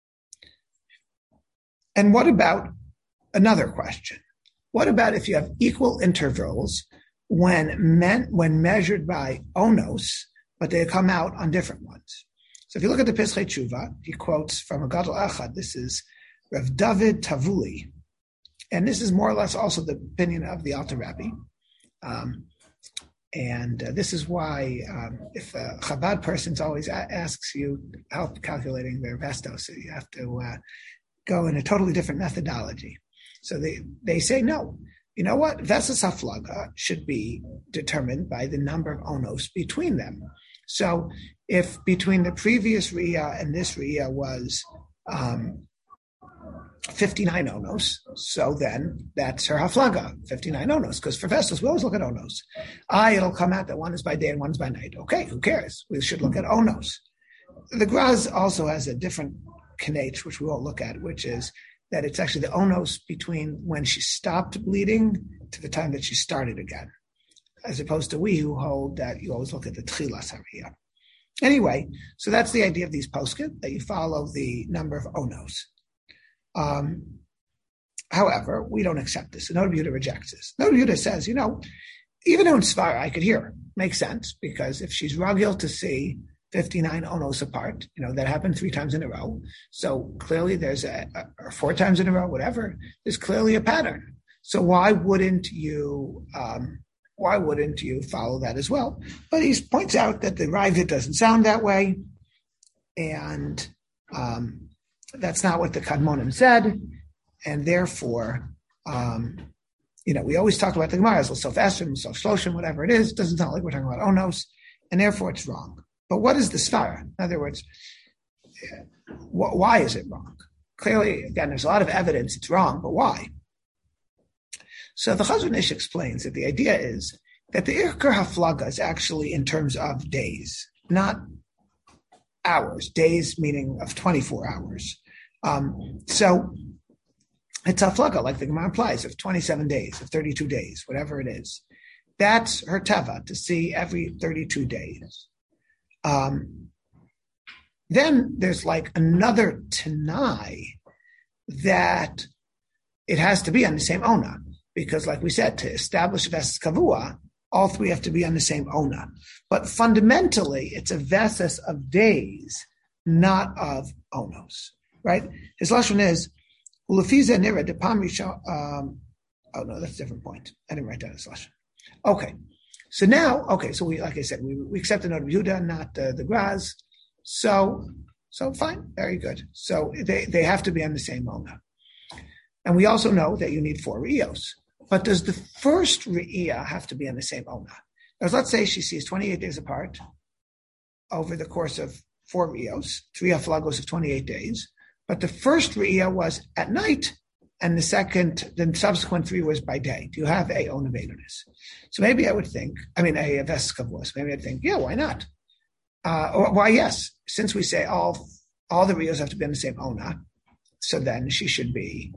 And what about another question? What about if you have equal intervals when men, when measured by onos, but they come out on different ones? So if you look at the Pesachei Tshuva, he quotes from a Gadol Echad. This is Rav David Tavuli, and this is more or less also the opinion of the Alter Rebbe. Um, and uh, this is why um, if a Chabad person always a- asks you help calculating their vestos, you have to uh, go in a totally different methodology. So they, they say, no, you know what? Vesas haflaga should be determined by the number of onos between them. So if between the previous Riyah and this Riyah was um, fifty-nine onos, so then that's her haflaga, fifty-nine onos, because for Vesas, we always look at onos. Ah, it'll come out that one is by day and one is by night. Okay, who cares? We should look at onos. The Graz also has a different Knech, which we won't look at, which is that it's actually the onos between when she stopped bleeding to the time that she started again, as opposed to we who hold that you always look at the Tchilas Hariyah. Anyway, so that's the idea of these poskim, that you follow the number of onos. Um, however, we don't accept this. And Noda B'Yehuda rejects this. Noda B'Yehuda says, you know, even in Svara, I could hear her. Makes sense, because if she's ragil to see fifty-nine onos apart, you know, that happened three times in a row. So clearly there's a, a, or four times in a row, whatever, there's clearly a pattern. So why wouldn't you, um, why wouldn't you follow that as well? But he points out that the Ravid doesn't sound that way. And um, that's not what the Kadmonim said. And therefore, um, you know, we always talk about the Gemara as self-esrim, self-shloshim, whatever it is. It doesn't sound like we're talking about onos. And therefore it's wrong. But what is the svara? In other words, wh- why is it wrong? Clearly, again, there's a lot of evidence it's wrong, but why? So the Chazon Ish explains that the idea is that the Irker Haflaga is actually in terms of days, not hours. Days meaning of twenty-four hours. Um, so it's Haflaga, like the Gemara implies, of twenty-seven days, of thirty-two days, whatever it is. That's her teva, to see every thirty-two days. Um, then there's like another Tanai that it has to be on the same Ona, because like we said, to establish Vesas Kavua, all three have to be on the same Ona. But fundamentally, it's a Vesas of days, not of Onos, right? His lashon is, Ulefiza nira depam risha, um, oh no, that's a different point. I didn't write down his lashon. Okay. So now, okay, so we, like I said, we, we accept the Noda B'Yehuda, not uh, the Graz. So, so fine, very good. So they, they have to be on the same Ona. And we also know that you need four Rios. But does the first Re'iyah have to be on the same Ona? Now, let's say she sees twenty-eight days apart over the course of four Rios, three Haflagos of twenty-eight days. But the first Re'iyah was at night, and the second, the subsequent three was by day. Do you have a Ona Beinunis? So maybe I would think, I mean, a Vesas Kavua. Maybe I'd think, yeah, why not? Uh, or why, yes, since we say all all the Rios have to be on the same Ona, so then she should be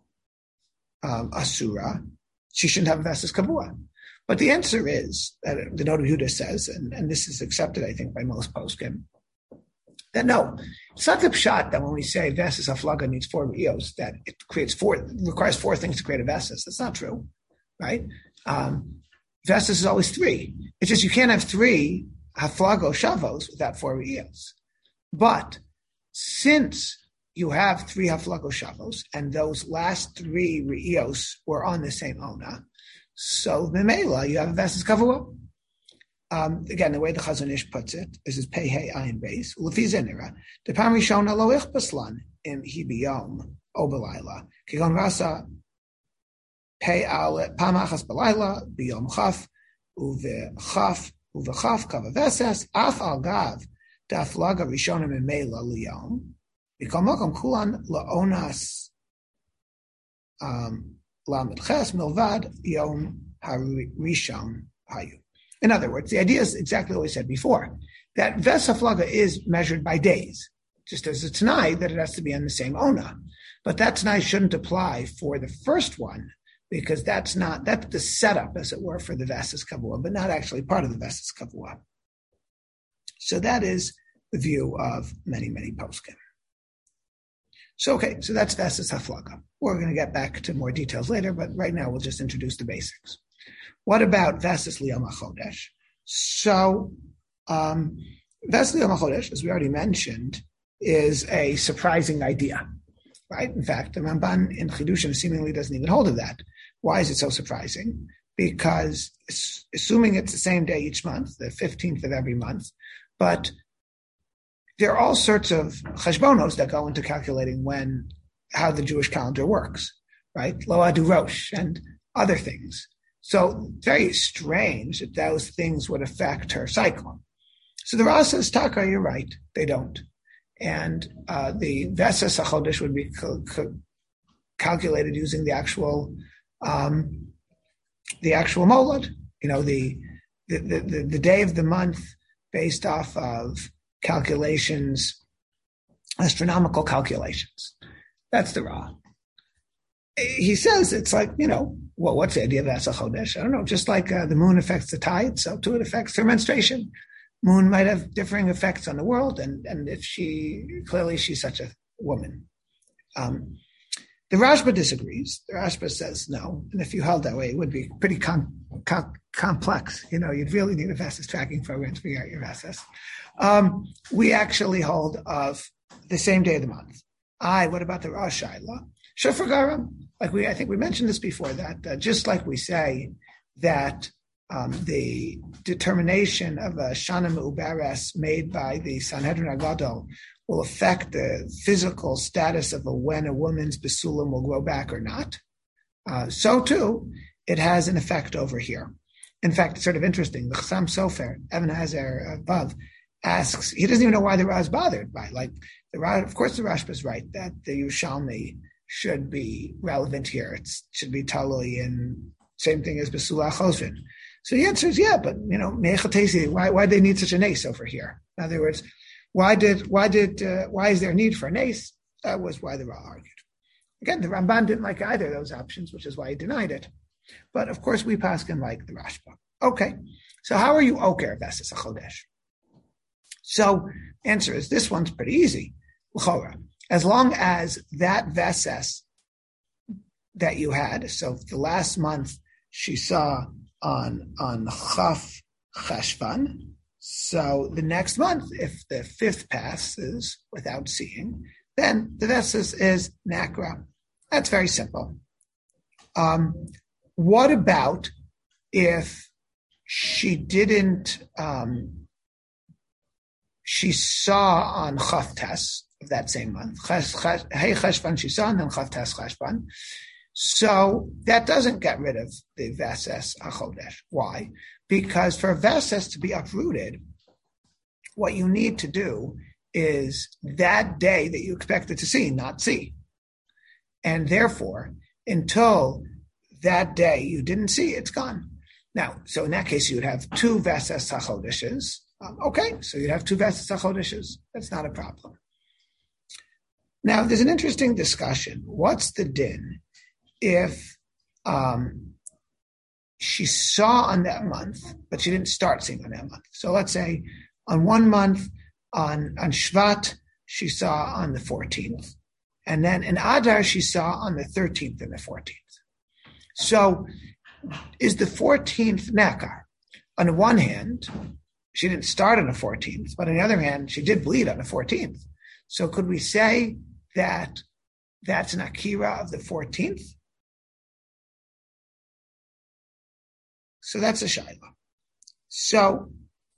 um, Asura. She shouldn't have a Vesas Kavua. But the answer is, that the Noda B'Yehuda says, and, and this is accepted, I think, by most poskim, That no, it's not the pshat that when we say Vesas Haflaga needs four Rios, that it creates four, it requires four things to create a Vesas. That's not true, right? Um, Vesas is always three. It's just you can't have three Haflago Shavos without four Rios. But since you have three Haflago Shavos, and those last three Rios were on the same Ona, so Memela, you have a Vesas Kavua. Um, again, the way the Chazon Ish puts it, this is Pei Hey Ayin Beis. Ulefi Zenira, the Pam Rishona Lo Ichbaslan in Hibiyom Obelayla. Kigon Rasa Pei Al Pam Achas Belayla Biyom Chaf Uve Chaf Uve Chaf Kava Veses Af Al Gav Daflaga Rishona Memela Liyom Bikom Mokom Kulan Laonas Lamed Ches Milvad Yom Harishon Hayu. In other words, the idea is exactly what we said before, that Ves Haflaga is measured by days, just as a Tanai that it has to be on the same Ona. But that Tanai shouldn't apply for the first one, because that's not, that's the setup, as it were, for the Vesas Kavua, but not actually part of the Vesas Kavua. So that is the view of many, many poskim. So, okay, so that's Vesas Haflaga. We're going to get back to more details later, but right now we'll just introduce the basics. What about Vesas Liyom HaChodesh? So, um, Vesas Liyom HaChodesh, as we already mentioned, is a surprising idea, right? In fact, the Ramban in Chidushim seemingly doesn't even hold of that. Why is it so surprising? Because assuming it's the same day each month, the fifteenth of every month, but there are all sorts of cheshbonos that go into calculating when, how the Jewish calendar works, right? Lo Adu Rosh and other things. So very strange that those things would affect her cycle. So the Rasa says, Taka, you're right, they don't. And uh, the Vesas HaChodesh would be cal- cal- calculated using the actual um, the actual molad, you know, the the, the the the day of the month based off of calculations, astronomical calculations. That's the Ra. He says it's like, you know, well, what's the idea of Vesas HaChodesh? I don't know, just like uh, the moon affects the tide, so too it affects her menstruation. Moon might have differing effects on the world, and, and if she, clearly she's such a woman. Um, the Rashba disagrees. The Rashba says no, and if you held that way, it would be pretty com- com- complex. You know, you'd really need a Vesas tracking program to figure out your Vesas. Um, we actually hold of the same day of the month. I, what about the Rosh Hashanah? Shofar Garam, like we, I think we mentioned this before, that uh, just like we say that um, the determination of a Shana Me'uberes made by the Sanhedrin Agadol will affect the physical status of a, when a woman's Besulim will grow back or not, uh, so too, it has an effect over here. In fact, it's sort of interesting. The Chassam Sofer, Evan Hazer above, asks, he doesn't even know why the Ra is bothered by, like, the Ra, of course the Rashba is right, that the Yerushalmi should be relevant here. It should be Talui, and same thing as Besula Chosrin. So the answer is yeah, but you know, why why they need such a nace over here? In other words, why did why did uh, why is there a need for a nace? That was why the Ra argued. Again, the Ramban didn't like either of those options, which is why he denied it. But of course, we paskin like the Rashba. Okay, so how are you oker Vesas HaChodesh? So answer is this one's pretty easy. As long as that Vesas that you had, so the last month she saw on on Chaf Cheshvan, so the next month, if the fifth passes without seeing, then the Vesas is Nakra. That's very simple. Um, what about if she didn't, um, she saw on Chaf Tes of that same month, Hey Cheshvan she saw, and then Chaf Tes Cheshvan. So that doesn't get rid of the Vesas HaChodesh. Why? Because for a Vesas to be uprooted, what you need to do is that day that you expected to see, not see. And therefore, until that day you didn't see, it's gone. Now, so in that case, you would have two Vesas HaChodeshes. Um, okay, so you'd have two Vesas HaChodeshes. That's not a problem. Now, there's an interesting discussion. What's the din if um, she saw on that month, but she didn't start seeing on that month? So let's say on one month, On, on Shvat, she saw on the fourteenth. And then in Adar, she saw on the thirteenth and the fourteenth. So is the fourteenth Nekar? On the one hand, she didn't start on the fourteenth, but on the other hand, she did bleed on the fourteenth. So could we say that that's an Akira of the fourteenth? So that's a Shaila. So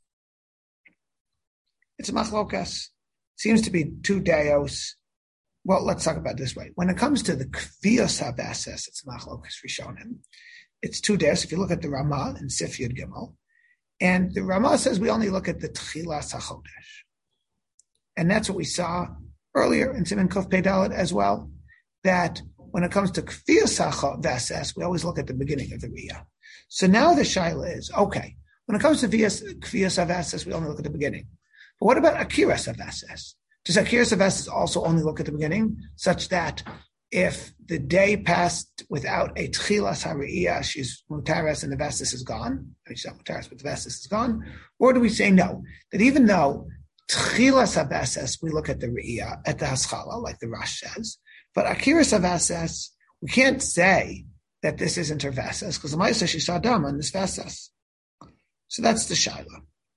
it's a machlokas. Seems to be two deos. Well, let's talk about it this way. When it comes to the kviyos habases, it's machlokas rishonim. It's two deos. If you look at the Ramah and Sif Yud Gimel, and the Ramah says we only look at the tchilas hachodesh, and that's what we saw earlier in Siman Kuf Pei Dalet as well. That when it comes to kviyos habases, we always look at the beginning of the riyah. So now the shaila is okay. When it comes to kviyos habases, we only look at the beginning. But what about akiras habases? Does akiras habases also only look at the beginning, such that if the day passed without a tchilas hariyah, she's mutaras and the vestis is gone? I mean, she's not mutaras, but the vestis is gone. Or do we say no, that even though tchilas habases, we look at the riyah, at the haschala, like the Rash says, but akiras habases, we can't say that this isn't her vestis, because the Maya says she saw dam on this vestis. So that's the shaila.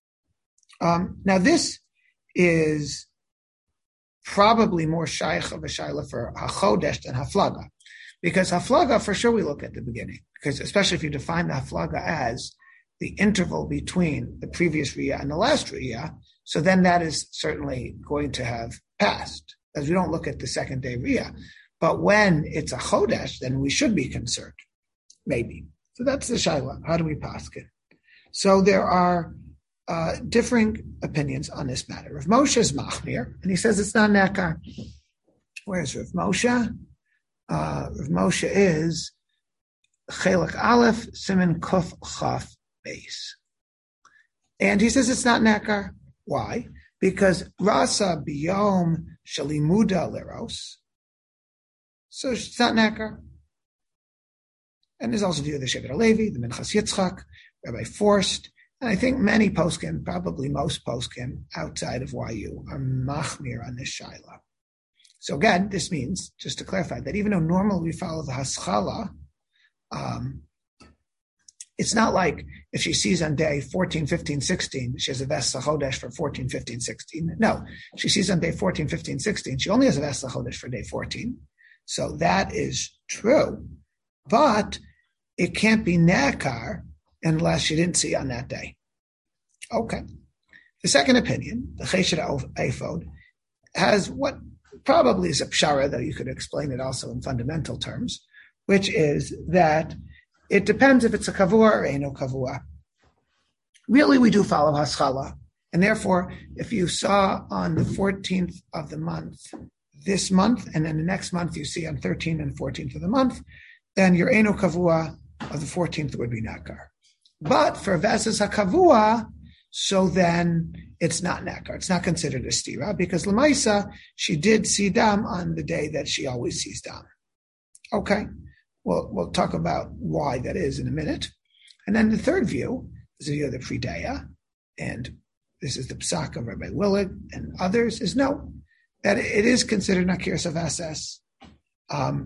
Um, now this is probably more shaykh of a shaila for hachodesh than haflaga, because haflaga for sure we look at the beginning, because especially if you define the haflaga as the interval between the previous riyah and the last riyah, so then that is certainly going to have passed, as we don't look at the second day riyah. But when it's a chodesh, then we should be concerned, maybe. So that's the shaila. How do we paskin? So there are Uh, differing opinions on this matter. Rav Moshe is machmir, and he says it's not nekar. Whereas Rav Moshe? Uh, Rav Moshe is Chelek Aleph Siman Kuf Chaf Beis, and he says it's not nekar. Why? Because Rasa Biyom Shalimuda Leros, so it's not nekar. And there's also view of the Shevet HaLevi, the Minchas Yitzchak, Rabbi Forst. And I think many poskim, probably most poskim outside of Y U, are machmir on this shaila. So again, this means, just to clarify, that even though normally we follow the haschala, um, it's not like if she sees on day fourteen, fifteen, sixteen, she has a ves chodesh for fourteen, fifteen, sixteen. No, she sees on day fourteen, fifteen, sixteen, she only has a ves chodesh for day fourteen. So that is true. But it can't be nekar unless she didn't see on that day. Okay. The second opinion, the Chesed Ephod, has what probably is a pshara, though you could explain it also in fundamental terms, which is that it depends if it's a kavua or eno kavua. Really, we do follow haschala, and therefore, if you saw on the fourteenth of the month this month, and then the next month you see on thirteenth and fourteenth of the month, then your eno kavua of the fourteenth would be nakar. But for Vesas HaKavua, so then it's not Nekar. It's not considered a stira, because Lamaisa, she did see Dam on the day that she always sees Dam. Okay, well, we'll talk about why that is in a minute. And then the third view is the view of the Prideya, and this is the Psak of Rabbi Willard and others, is no, that it is considered Nakir Savasas. Um,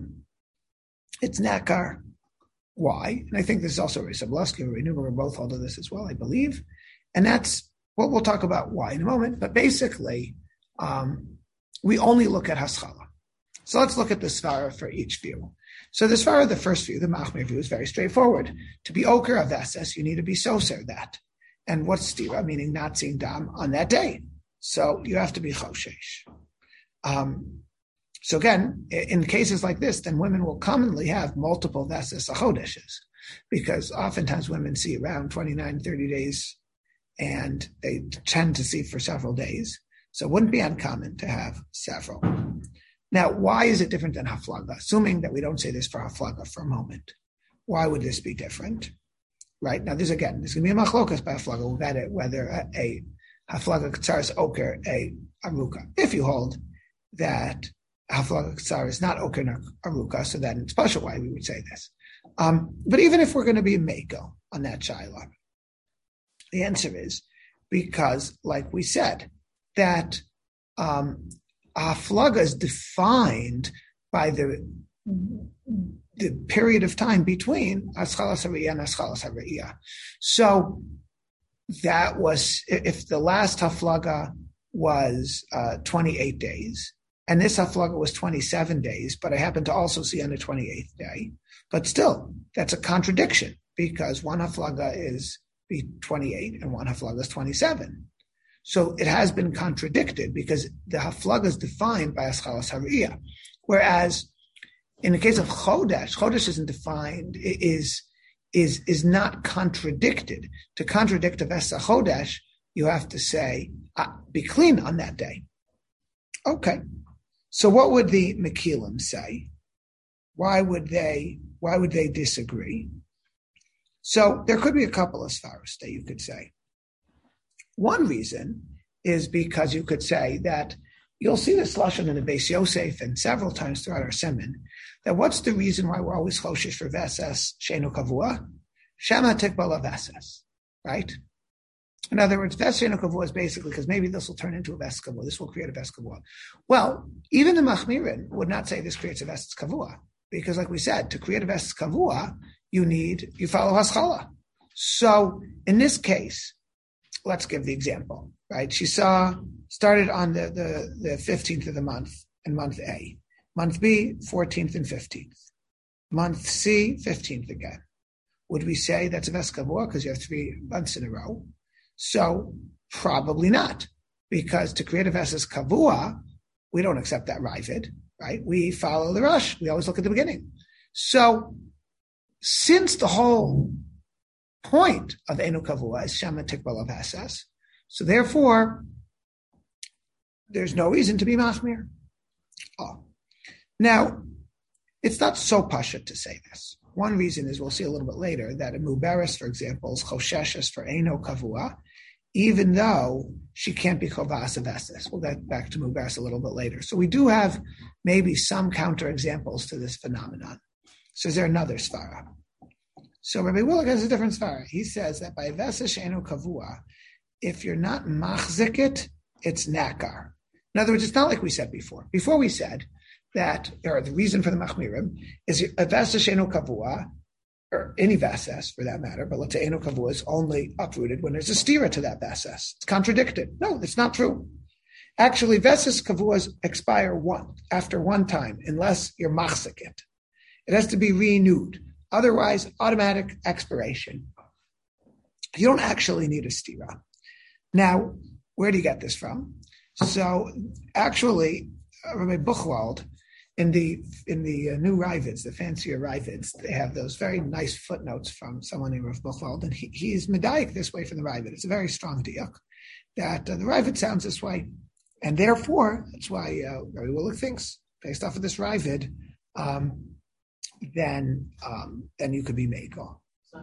it's Nekar. Why? And I think this is also Risablovsky or Renuva are both hold of this as well, I believe. And that's what we'll talk about why in a moment. But basically, um, we only look at Haschala. So let's look at the Svara for each view. So the Svara, the first view, the Machmir view, is very straightforward. To be Oker of Esses, you need to be Soser that. And what's Stira? Meaning not seeing Dam on that day. So you have to be Choshesh. Um, So again, in cases like this, then women will commonly have multiple Vesas Achodeshes, because oftentimes women see around twenty-nine, thirty days, and they tend to see for several days. So it wouldn't be uncommon to have several. Now, why is it different than Haflaga? Assuming that we don't say this for Haflaga for a moment. Why would this be different? Right? Now, this again, this is going to be a machlokas by Haflaga, whether a, a Haflaga Ktsaris Oker, a Aruka. If you hold that Haflaga Ktsar is not Oker Aruka, so that in special way we would say this. Um, but even if we're going to be Mako on that Shaila, the answer is because, like we said, that um, haflaga is defined by the the period of time between aschalas hariyah and aschalas hariyah. So that was, if the last haflaga was uh, twenty-eight days, and this haflaga was twenty-seven days, but I happened to also see on the twenty-eighth day, but still, that's a contradiction, because one haflaga is be twenty-eight and one haflaga is twenty-seven. So it has been contradicted because the haflaga is defined by aschalas hariyah, whereas in the case of chodesh, chodesh isn't defined, is is is not contradicted. To contradict a vesa chodesh, you have to say, ah, be clean on that day. Okay. So what would the Mekilim say? Why would they why would they disagree? So there could be a couple of svaros that you could say. One reason is because you could say that you'll see this lashon in the Beis Yosef and several times throughout our sermon, that what's the reason why we're always choshesh for vesas sheinu kavua? Shema tikbal vesas, right? In other words, ves sheinu kavua is basically because maybe this will turn into a ves kavua. This will create a ves kavua. Well, even the machmirin would not say this creates a ves kavua, because like we said, to create a ves kavua, you need, you follow haschala. So in this case, let's give the example, right? She saw, started on the, the, the fifteenth of the month in month A. Month B, fourteenth and fifteenth. Month C, fifteenth again. Would we say that's a ves kavua because you have three months in a row? So probably not, because to create a ves kavua, we don't accept that ravid, right? We follow the rush. We always look at the beginning. So since the whole point of Einu Kavua is Shema Tikbal Vesas, so therefore, there's no reason to be Machmir. Oh. Now, it's not so pashut to say this. One reason is, we'll see a little bit later, that a Mubaris, for example, is Chosheshes for Einu Kavua, even though she can't be Chovas Vesas. We'll get back to Mubaris a little bit later. So we do have maybe some counterexamples to this phenomenon. So is there another svara? So Rabbi Willig has a different svara. He says that by vesa she'enu kavua, if you're not machzik it, it's nakar. In other words, it's not like we said before. Before we said that, or the reason for the machmirim is a vesa she'enu kavua, or any vasas for that matter, but let's say enu kavua is only uprooted when there's a stira to that vasas. It's contradicted. No, that's not true. Actually, vesas kavuas expire one after one time, unless you're machzik it. It has to be renewed. Otherwise, automatic expiration. You don't actually need a stira. Now, where do you get this from? So, actually, Rabbi Buchwald, in the in the uh, new Ravids, the fancier Ravids, they have those very nice footnotes from someone named Rav Buchwald, and he, he's medayik this way from the Ravid. It's a very strong diak that uh, the Ravid sounds this way, and therefore, that's why uh, Rabbi Willig thinks, based off of this Ravid, um, then um, then you could be Meiko.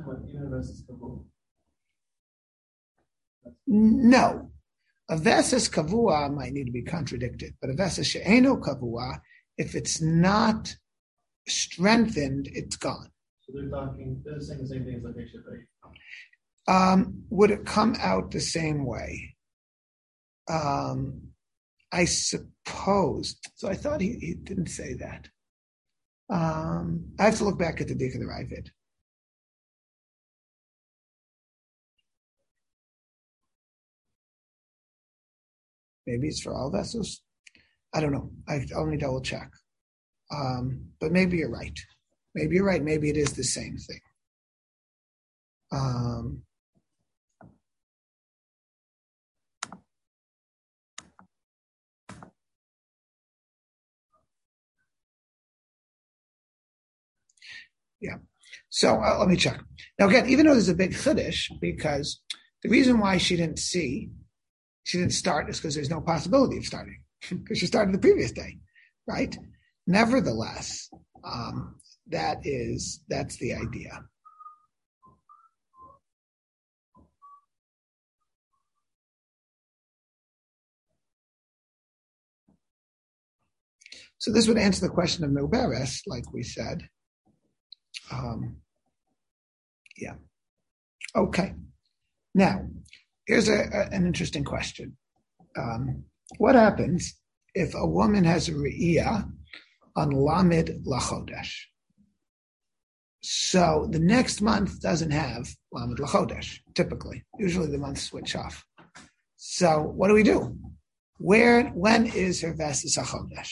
No. A Vesas Kavua might need to be contradicted, but a Vesas She'eno Kavua, if it's not strengthened, it's gone. So they're talking, they're saying the same thing as like Shebay. Um, would it come out the same way? Um, I suppose. So I thought he, he didn't say that. Um, I have to look back at the Dik of the Ravid. Maybe it's for all vessels. I don't know. I only double check. Um, but maybe you're right. Maybe you're right. Maybe it is the same thing. Um, yeah. So uh, let me check. Now again, even though there's a big chiddush, because the reason why she didn't see, she didn't start is because there's no possibility of starting, because she started the previous day, right? Nevertheless, um, that is, that's the idea. So this would answer the question of Mubaris, like we said. Um, yeah. Okay. Now, here's a, a, an interesting question. um, what happens if a woman has a re'iyah on Lamed Lachodesh? So the next month doesn't have Lamed Lachodesh, typically. Usually the months switch off. So what do we do? Where, when is her Vesas HaChodesh?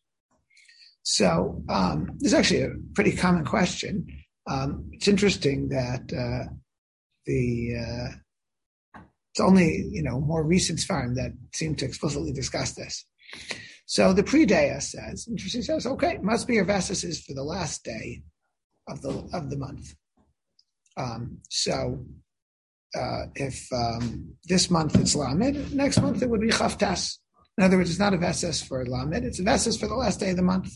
So um, this is actually a pretty common question. Um, it's interesting that uh, the uh, it's only you know more recent Sfarim that seem to explicitly discuss this. So the Pre-Deya says, she says, okay, it must be her Vesas is for the last day of the of the month. Um, so uh, if um, this month it's Lamed, next month it would be Chavtas. In other words, it's not a Vesas for Lamed, it's a Vesas for the last day of the month.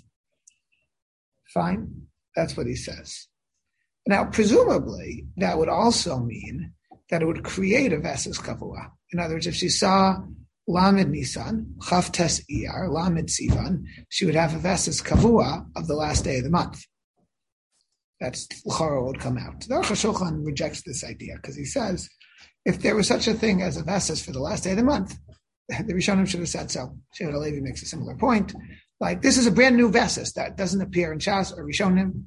Fine, that's what he says. Now, presumably, that would also mean that it would create a Vesas Kavua. In other words, if she saw Lamed Nisan, Chavtes Iyar, Lamed Sivan, she would have a Vesas Kavua of the last day of the month. That's L'chara would come out. The Aruch HaShulchan rejects this idea because he says, if there was such a thing as a Vesas for the last day of the month, the Rishonim should have said so. Shevet HaLevi makes a similar point. Like, this is a brand new Vesas that doesn't appear in Shas or Rishonim.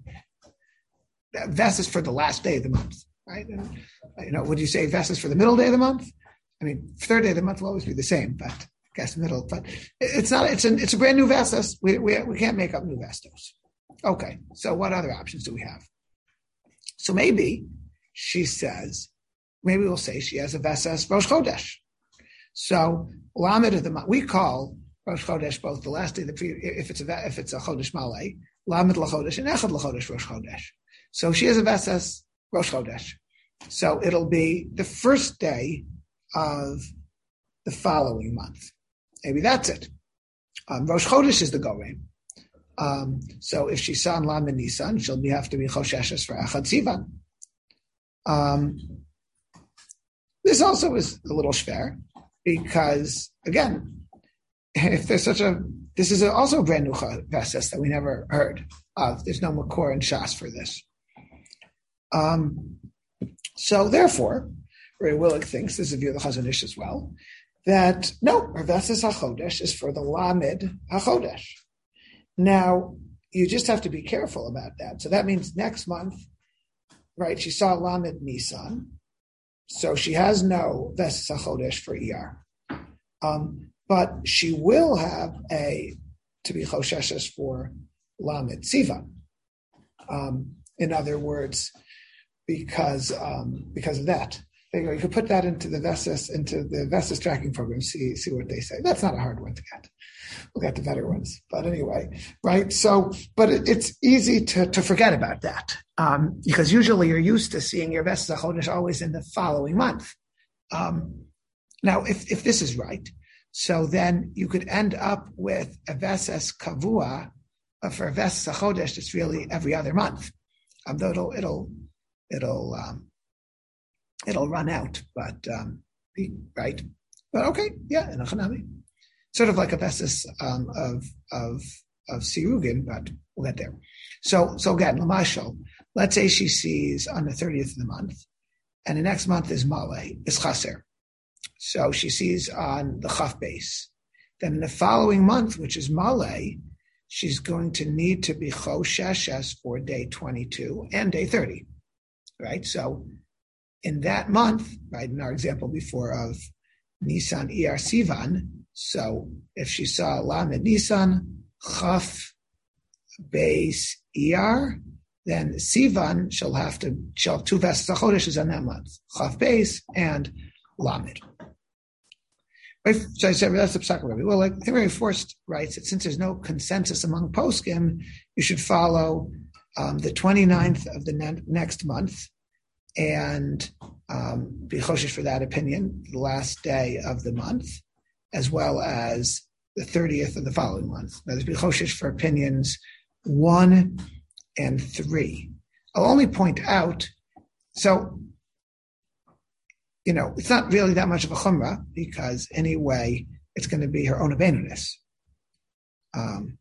Vesas for the last day of the month, right? And, you know, would you say Vesas for the middle day of the month? I mean, third day of the month will always be the same, but I guess middle. But it's not. It's an. It's a brand new Vesas. We we we can't make up new Vestos. Okay. So what other options do we have? So maybe she says, maybe we'll say she has a Vesas Rosh Chodesh. So Lamed of the month, we call Rosh Chodesh both the last day of the pre, if it's a if it's a Chodesh Malay, Lamed LaChodesh and Echad LaChodesh Rosh Chodesh. So she has a Vesas Rosh Chodesh. So it'll be the first day of the following month. Maybe that's it. Um, Rosh Chodesh is the Goreim. Um, so if she's on Lamed Nisan, she'll be, have to be Chosheshes for Echad Sivan. Um, this also is a little shver because, again, if there's such a, this is a, also a brand new Vesas that we never heard of. There's no Makor and Shas for this. Um, so therefore, Ray Willig thinks, this is a view of the Chazon Ish as well, that no, her Vesas HaChodesh is for the Lamed HaChodesh. Now, you just have to be careful about that. So that means next month, right, she saw Lamed Nisan, so she has no Vesas HaChodesh for Iyar. Um, but she will have a, to be Chosheshes for Lamed Sivan. Um, in other words, because um, because of that. You, know, you could put that into the Vesas, into the Vesas tracking program, see see what they say. That's not a hard one to get. We'll get the better ones. But anyway, right? So, but it, it's easy to, to forget about that. Um, because usually you're used to seeing your Vesas HaChodesh always in the following month. Um, now, if, if this is right, so then you could end up with a Vesas Kavua uh, for a Vesas HaChodesh that's really every other month. Um, though it'll, it'll, it'll, um, it'll run out, but, um, right. But okay, yeah, in a Chanami. Sort of like a Vesas, um, of, of, of Sirugin, but we'll get there. So, so again, Lamashal, let's say she sees on the thirtieth of the month, and the next month is Malay, is Chaser. So she sees on the Chaf base. Then in the following month, which is Malay, she's going to need to be Chosheshes for day twenty-two and day thirty, right? So in that month, right, in our example before of Nisan Iyar Sivan, so if she saw Lamed Nisan, Chaf base Iyar, then Sivan she'll have to, she'll have two Vesas HaChodeshes on that month, Chaf base and Lamed. Right? So I said, that's the Psak Rabbi. Well, like, I think Rabbi Forst writes that since there's no consensus among poskim, you should follow um, the twenty-ninth of the ne- next month and um, be choshesh for that opinion, the last day of the month, as well as the thirtieth of the following month. Now, there's be choshesh for opinions one and three. I'll only point out, so, you know, it's not really that much of a chumrah because anyway, it's going to be her own abenunus. Um,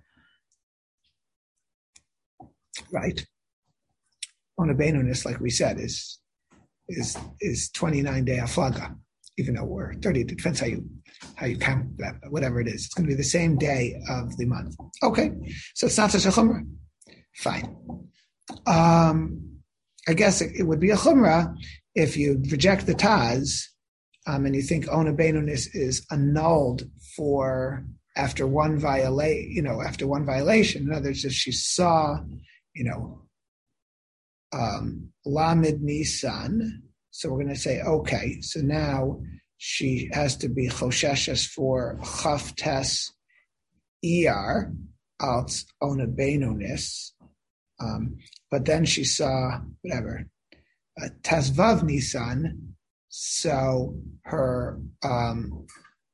right? Own abenunus, like we said, is is is twenty-nine day aflaga. even though we're thirty, it depends how you how you count that, but whatever it is. It's going to be the same day of the month. Okay, so it's not such a chumrah. Fine. Um, I guess it, it would be a chumrah if you reject the Taz um, and you think Ona Beinunis is annulled for after one violation, you know, after one violation. In other words, if she saw, you know, um, Lamed Nisan, so we're going to say, okay, so now she has to be Chosheshes for Chaf Tes Iyar, als Ona Beinunis. Um, but then she saw, whatever, uh, Tesvav Nisan, so her, um,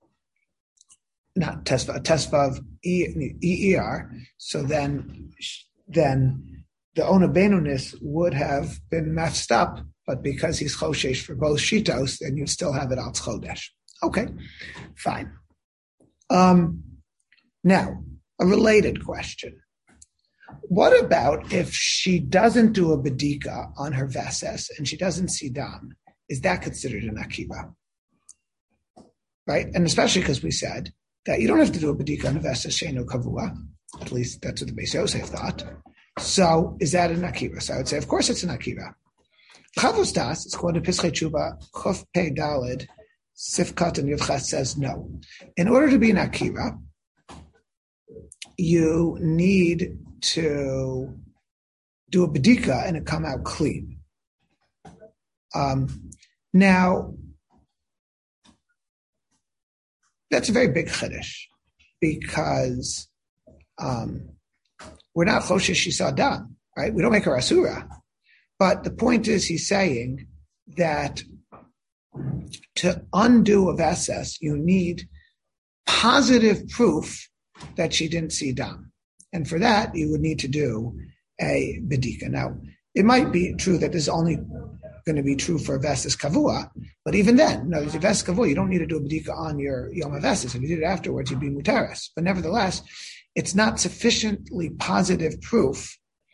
not Tesvav, Tesvav E R, so then, then the Ona Beinunis would have been messed up, but because he's Choshesh for both Shitos, then you'd still have it al Chodesh. Okay, fine. Um, now, a related question. What about if she doesn't do a bedika on her veses and she doesn't see dam? Is that considered an akiva? Right? And especially because we said that you don't have to do a bedika on a veses sheinu kavua. At least that's what the Beis Yosef thought. So is that an akiva? So I would say, of course it's an akiva. Chavos das, it's called a Pischei Tshuva, Chof Pei Daled, Sifkat and Yudchat says no. In order to be an akiva, you need to do a bedika and it come out clean. Um, now, that's a very big chiddush because um, we're not choshesh she saw dam, right? We don't make her asura. But the point is he's saying that to undo a veses, you need positive proof that she didn't see dam. And for that, you would need to do a bedika. Now, it might be true that this is only going to be true for veses kavua, but even then, no, there's a veses kavua, you don't need to do a bedika on your yom veses. If you did it afterwards, you'd be mutaris. But nevertheless, it's not sufficiently positive proof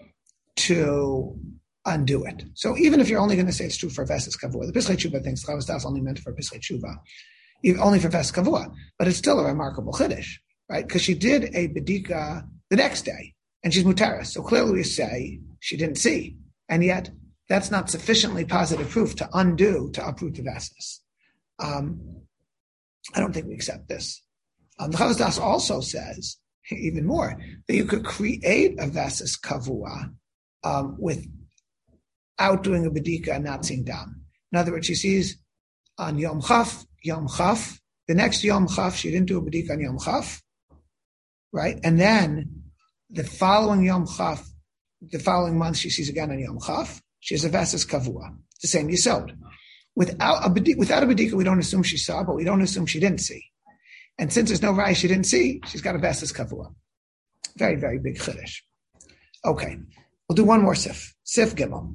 to undo it. So even if you're only going to say it's true for veses kavua, the Pischei Tshuva thinks Chavos Das only meant for Pischei Tshuva, only for veses kavua, but it's still a remarkable chiddush, right? Because she did a bedika the next day, and she's mutaris. So clearly we say she didn't see. And yet, that's not sufficiently positive proof to undo, to uproot the veses. Um, I don't think we accept this. Um, the Chavos Das also says, even more, that you could create a veses kavua um, without doing a bedika and not seeing dam. In other words, she sees on Yom Chaf, Yom Chaf, the next Yom Chaf, she didn't do a bedika on Yom Chaf, right? And then the following Yom Chaf, the following month, she sees again on Yom Chaf. She has a veses kavua, the same yisod. Without a bedika, without a bedika, we don't assume she saw, but we don't assume she didn't see. And since there's no raya she didn't see, she's got a veses kavua. Very, very big chiddush. Okay, we'll do one more sif. Sif gimel.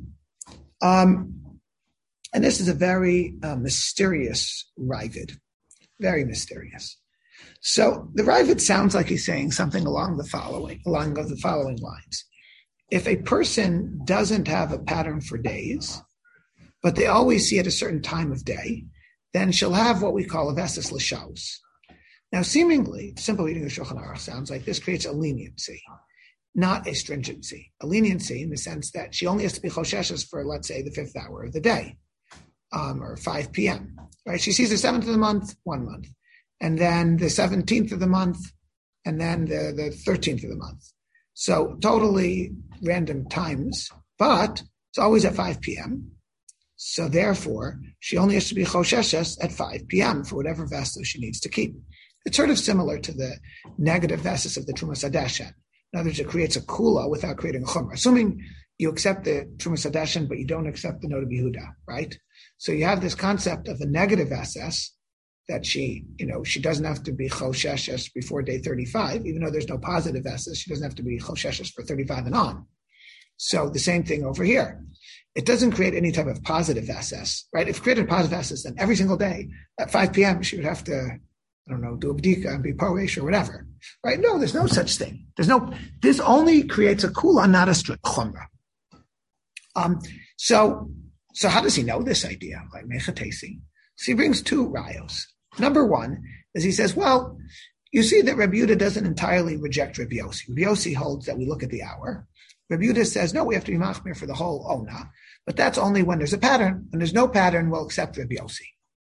Um, and this is a very uh, mysterious ravid. Very mysterious. So the Ravid sounds like he's saying something along the following, along the following lines. If a person doesn't have a pattern for days, but they always see at a certain time of day, then she'll have what we call a veses l'shaus. Now, seemingly, simple reading of Shulchan Aruch sounds like this creates a leniency, not a stringency. A leniency in the sense that she only has to be chosheshes for, let's say, the fifth hour of the day, um, or five p.m. Right? She sees the seventh of the month, one month. And then the seventeenth of the month, and then the, the thirteenth of the month. So totally random times, but it's always at five p.m. So therefore, she only has to be chosheshes at five p.m. for whatever vestus she needs to keep. It's sort of similar to the negative vestus of the Trumas Hadeshen. In other words, it creates a kula without creating a chumrah. Assuming you accept the Trumas Hadeshen, but you don't accept the Noda B'Yehuda, right? So you have this concept of a negative S S, that she, you know, she doesn't have to be chosheshes before day thirty-five, even though there's no positive S's, she doesn't have to be chosheshes for thirty-five and on. So the same thing over here. It doesn't create any type of positive S S, right? If it created positive S S, then every single day at five p.m. she would have to, I don't know, do a b'dika and be parish or whatever, right? No, there's no such thing. There's no, this only creates a kula, not a strict chumrah. Um, so, so how does he know this idea? Like Mechatesi. So he brings two rayos. Number one is he says, well, you see that Rabbi Yehuda doesn't entirely reject Rabbi Yossi. Rabbi Yossi holds that we look at the hour. Rabbi Yehuda says, no, we have to be machmir for the whole ona, but that's only when there's a pattern. When there's no pattern, we'll accept Rabbi Yossi.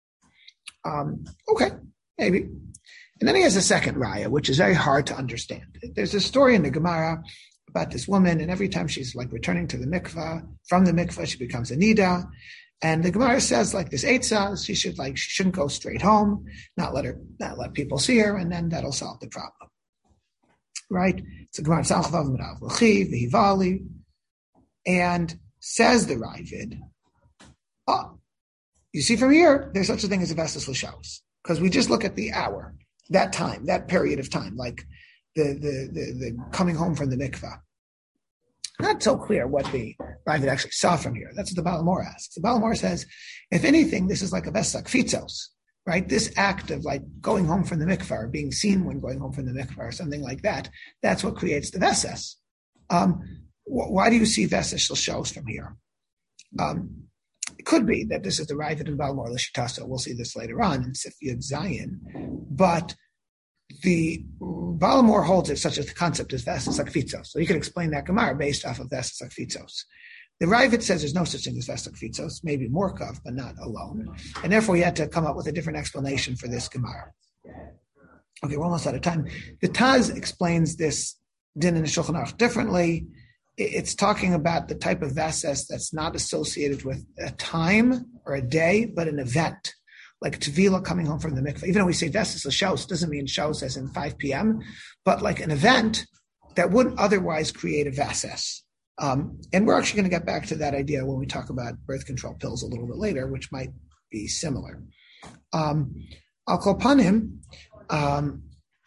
Um, okay, maybe. And then he has a second raya, which is very hard to understand. There's a story in the Gemara about this woman, and every time she's like returning to the mikvah, from the mikvah, she becomes a nida. And the Gemara says, like this eitzah, she should like she shouldn't go straight home, not let her, not let people see her, and then that'll solve the problem. Right? So Gemara Tzalchavav Merav L'chiv V'hivali, and says the Ravid, oh, you see from here, there's such a thing as a vestas l'shaus, because we just look at the hour, that time, that period of time, like the the the, the coming home from the mikvah. Not so clear what the Ravid actually saw from here. That's what the Baal Mor asks. The Baal Mor says, if anything, this is like a vesak fitzos, right? This act of like going home from the mikvah, or being seen when going home from the mikvah, or something like that, that's what creates the veses. Um, wh- why do you see veses shows from here? Um, it could be that this is the Ravid and Baal Mor l'shitaso. We'll see this later on in Sif Yud Zayin, but the Baal Mor holds it such as the concept is vesas akfitzos. So you can explain that Gemara based off of vesas akfitzos. The Ravid says there's no such thing as vesas akfitzos, maybe morkav, but not alone. And therefore he had to come up with a different explanation for this Gemara. Okay, we're almost out of time. The Taz explains this din in the Shulchan Aruch differently. It's talking about the type of vesas that's not associated with a time or a day, but an event. Like Tevila coming home from the mikveh. Even though we say vesas l'shaus, doesn't mean shaus as in five p.m., but like an event that wouldn't otherwise create a vesas. Um, and we're actually going to get back to that idea when we talk about birth control pills a little bit later, which might be similar. Um, I'll call upon him. Um,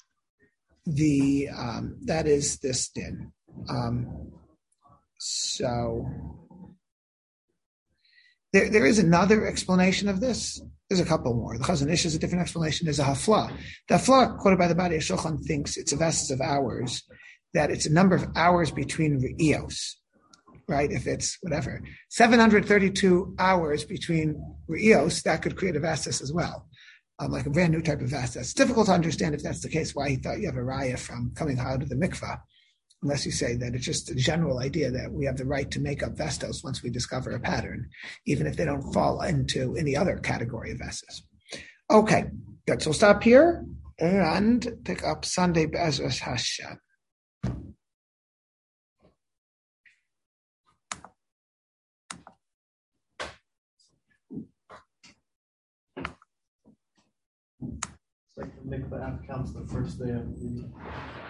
the um, that is this din. Um, so there, there is another explanation of this. There's a couple more. The Chazon Ish is a different explanation. There's a hafla. The hafla quoted by the Badi Shulchan thinks it's a vesas of hours, that it's a number of hours between re'ios, right? If it's whatever, seven hundred thirty-two hours between re'ios, that could create a vesas as well, um, like a brand new type of vesas. It's difficult to understand if that's the case, why he thought you have a raya from coming out of the mikvah, unless you say that it's just a general idea that we have the right to make up vestos once we discover a pattern, even if they don't fall into any other category of vestas. Okay, good. So we'll stop here and pick up Sunday Be'ezras Hashem. It's like the mikvah app counts the first day of the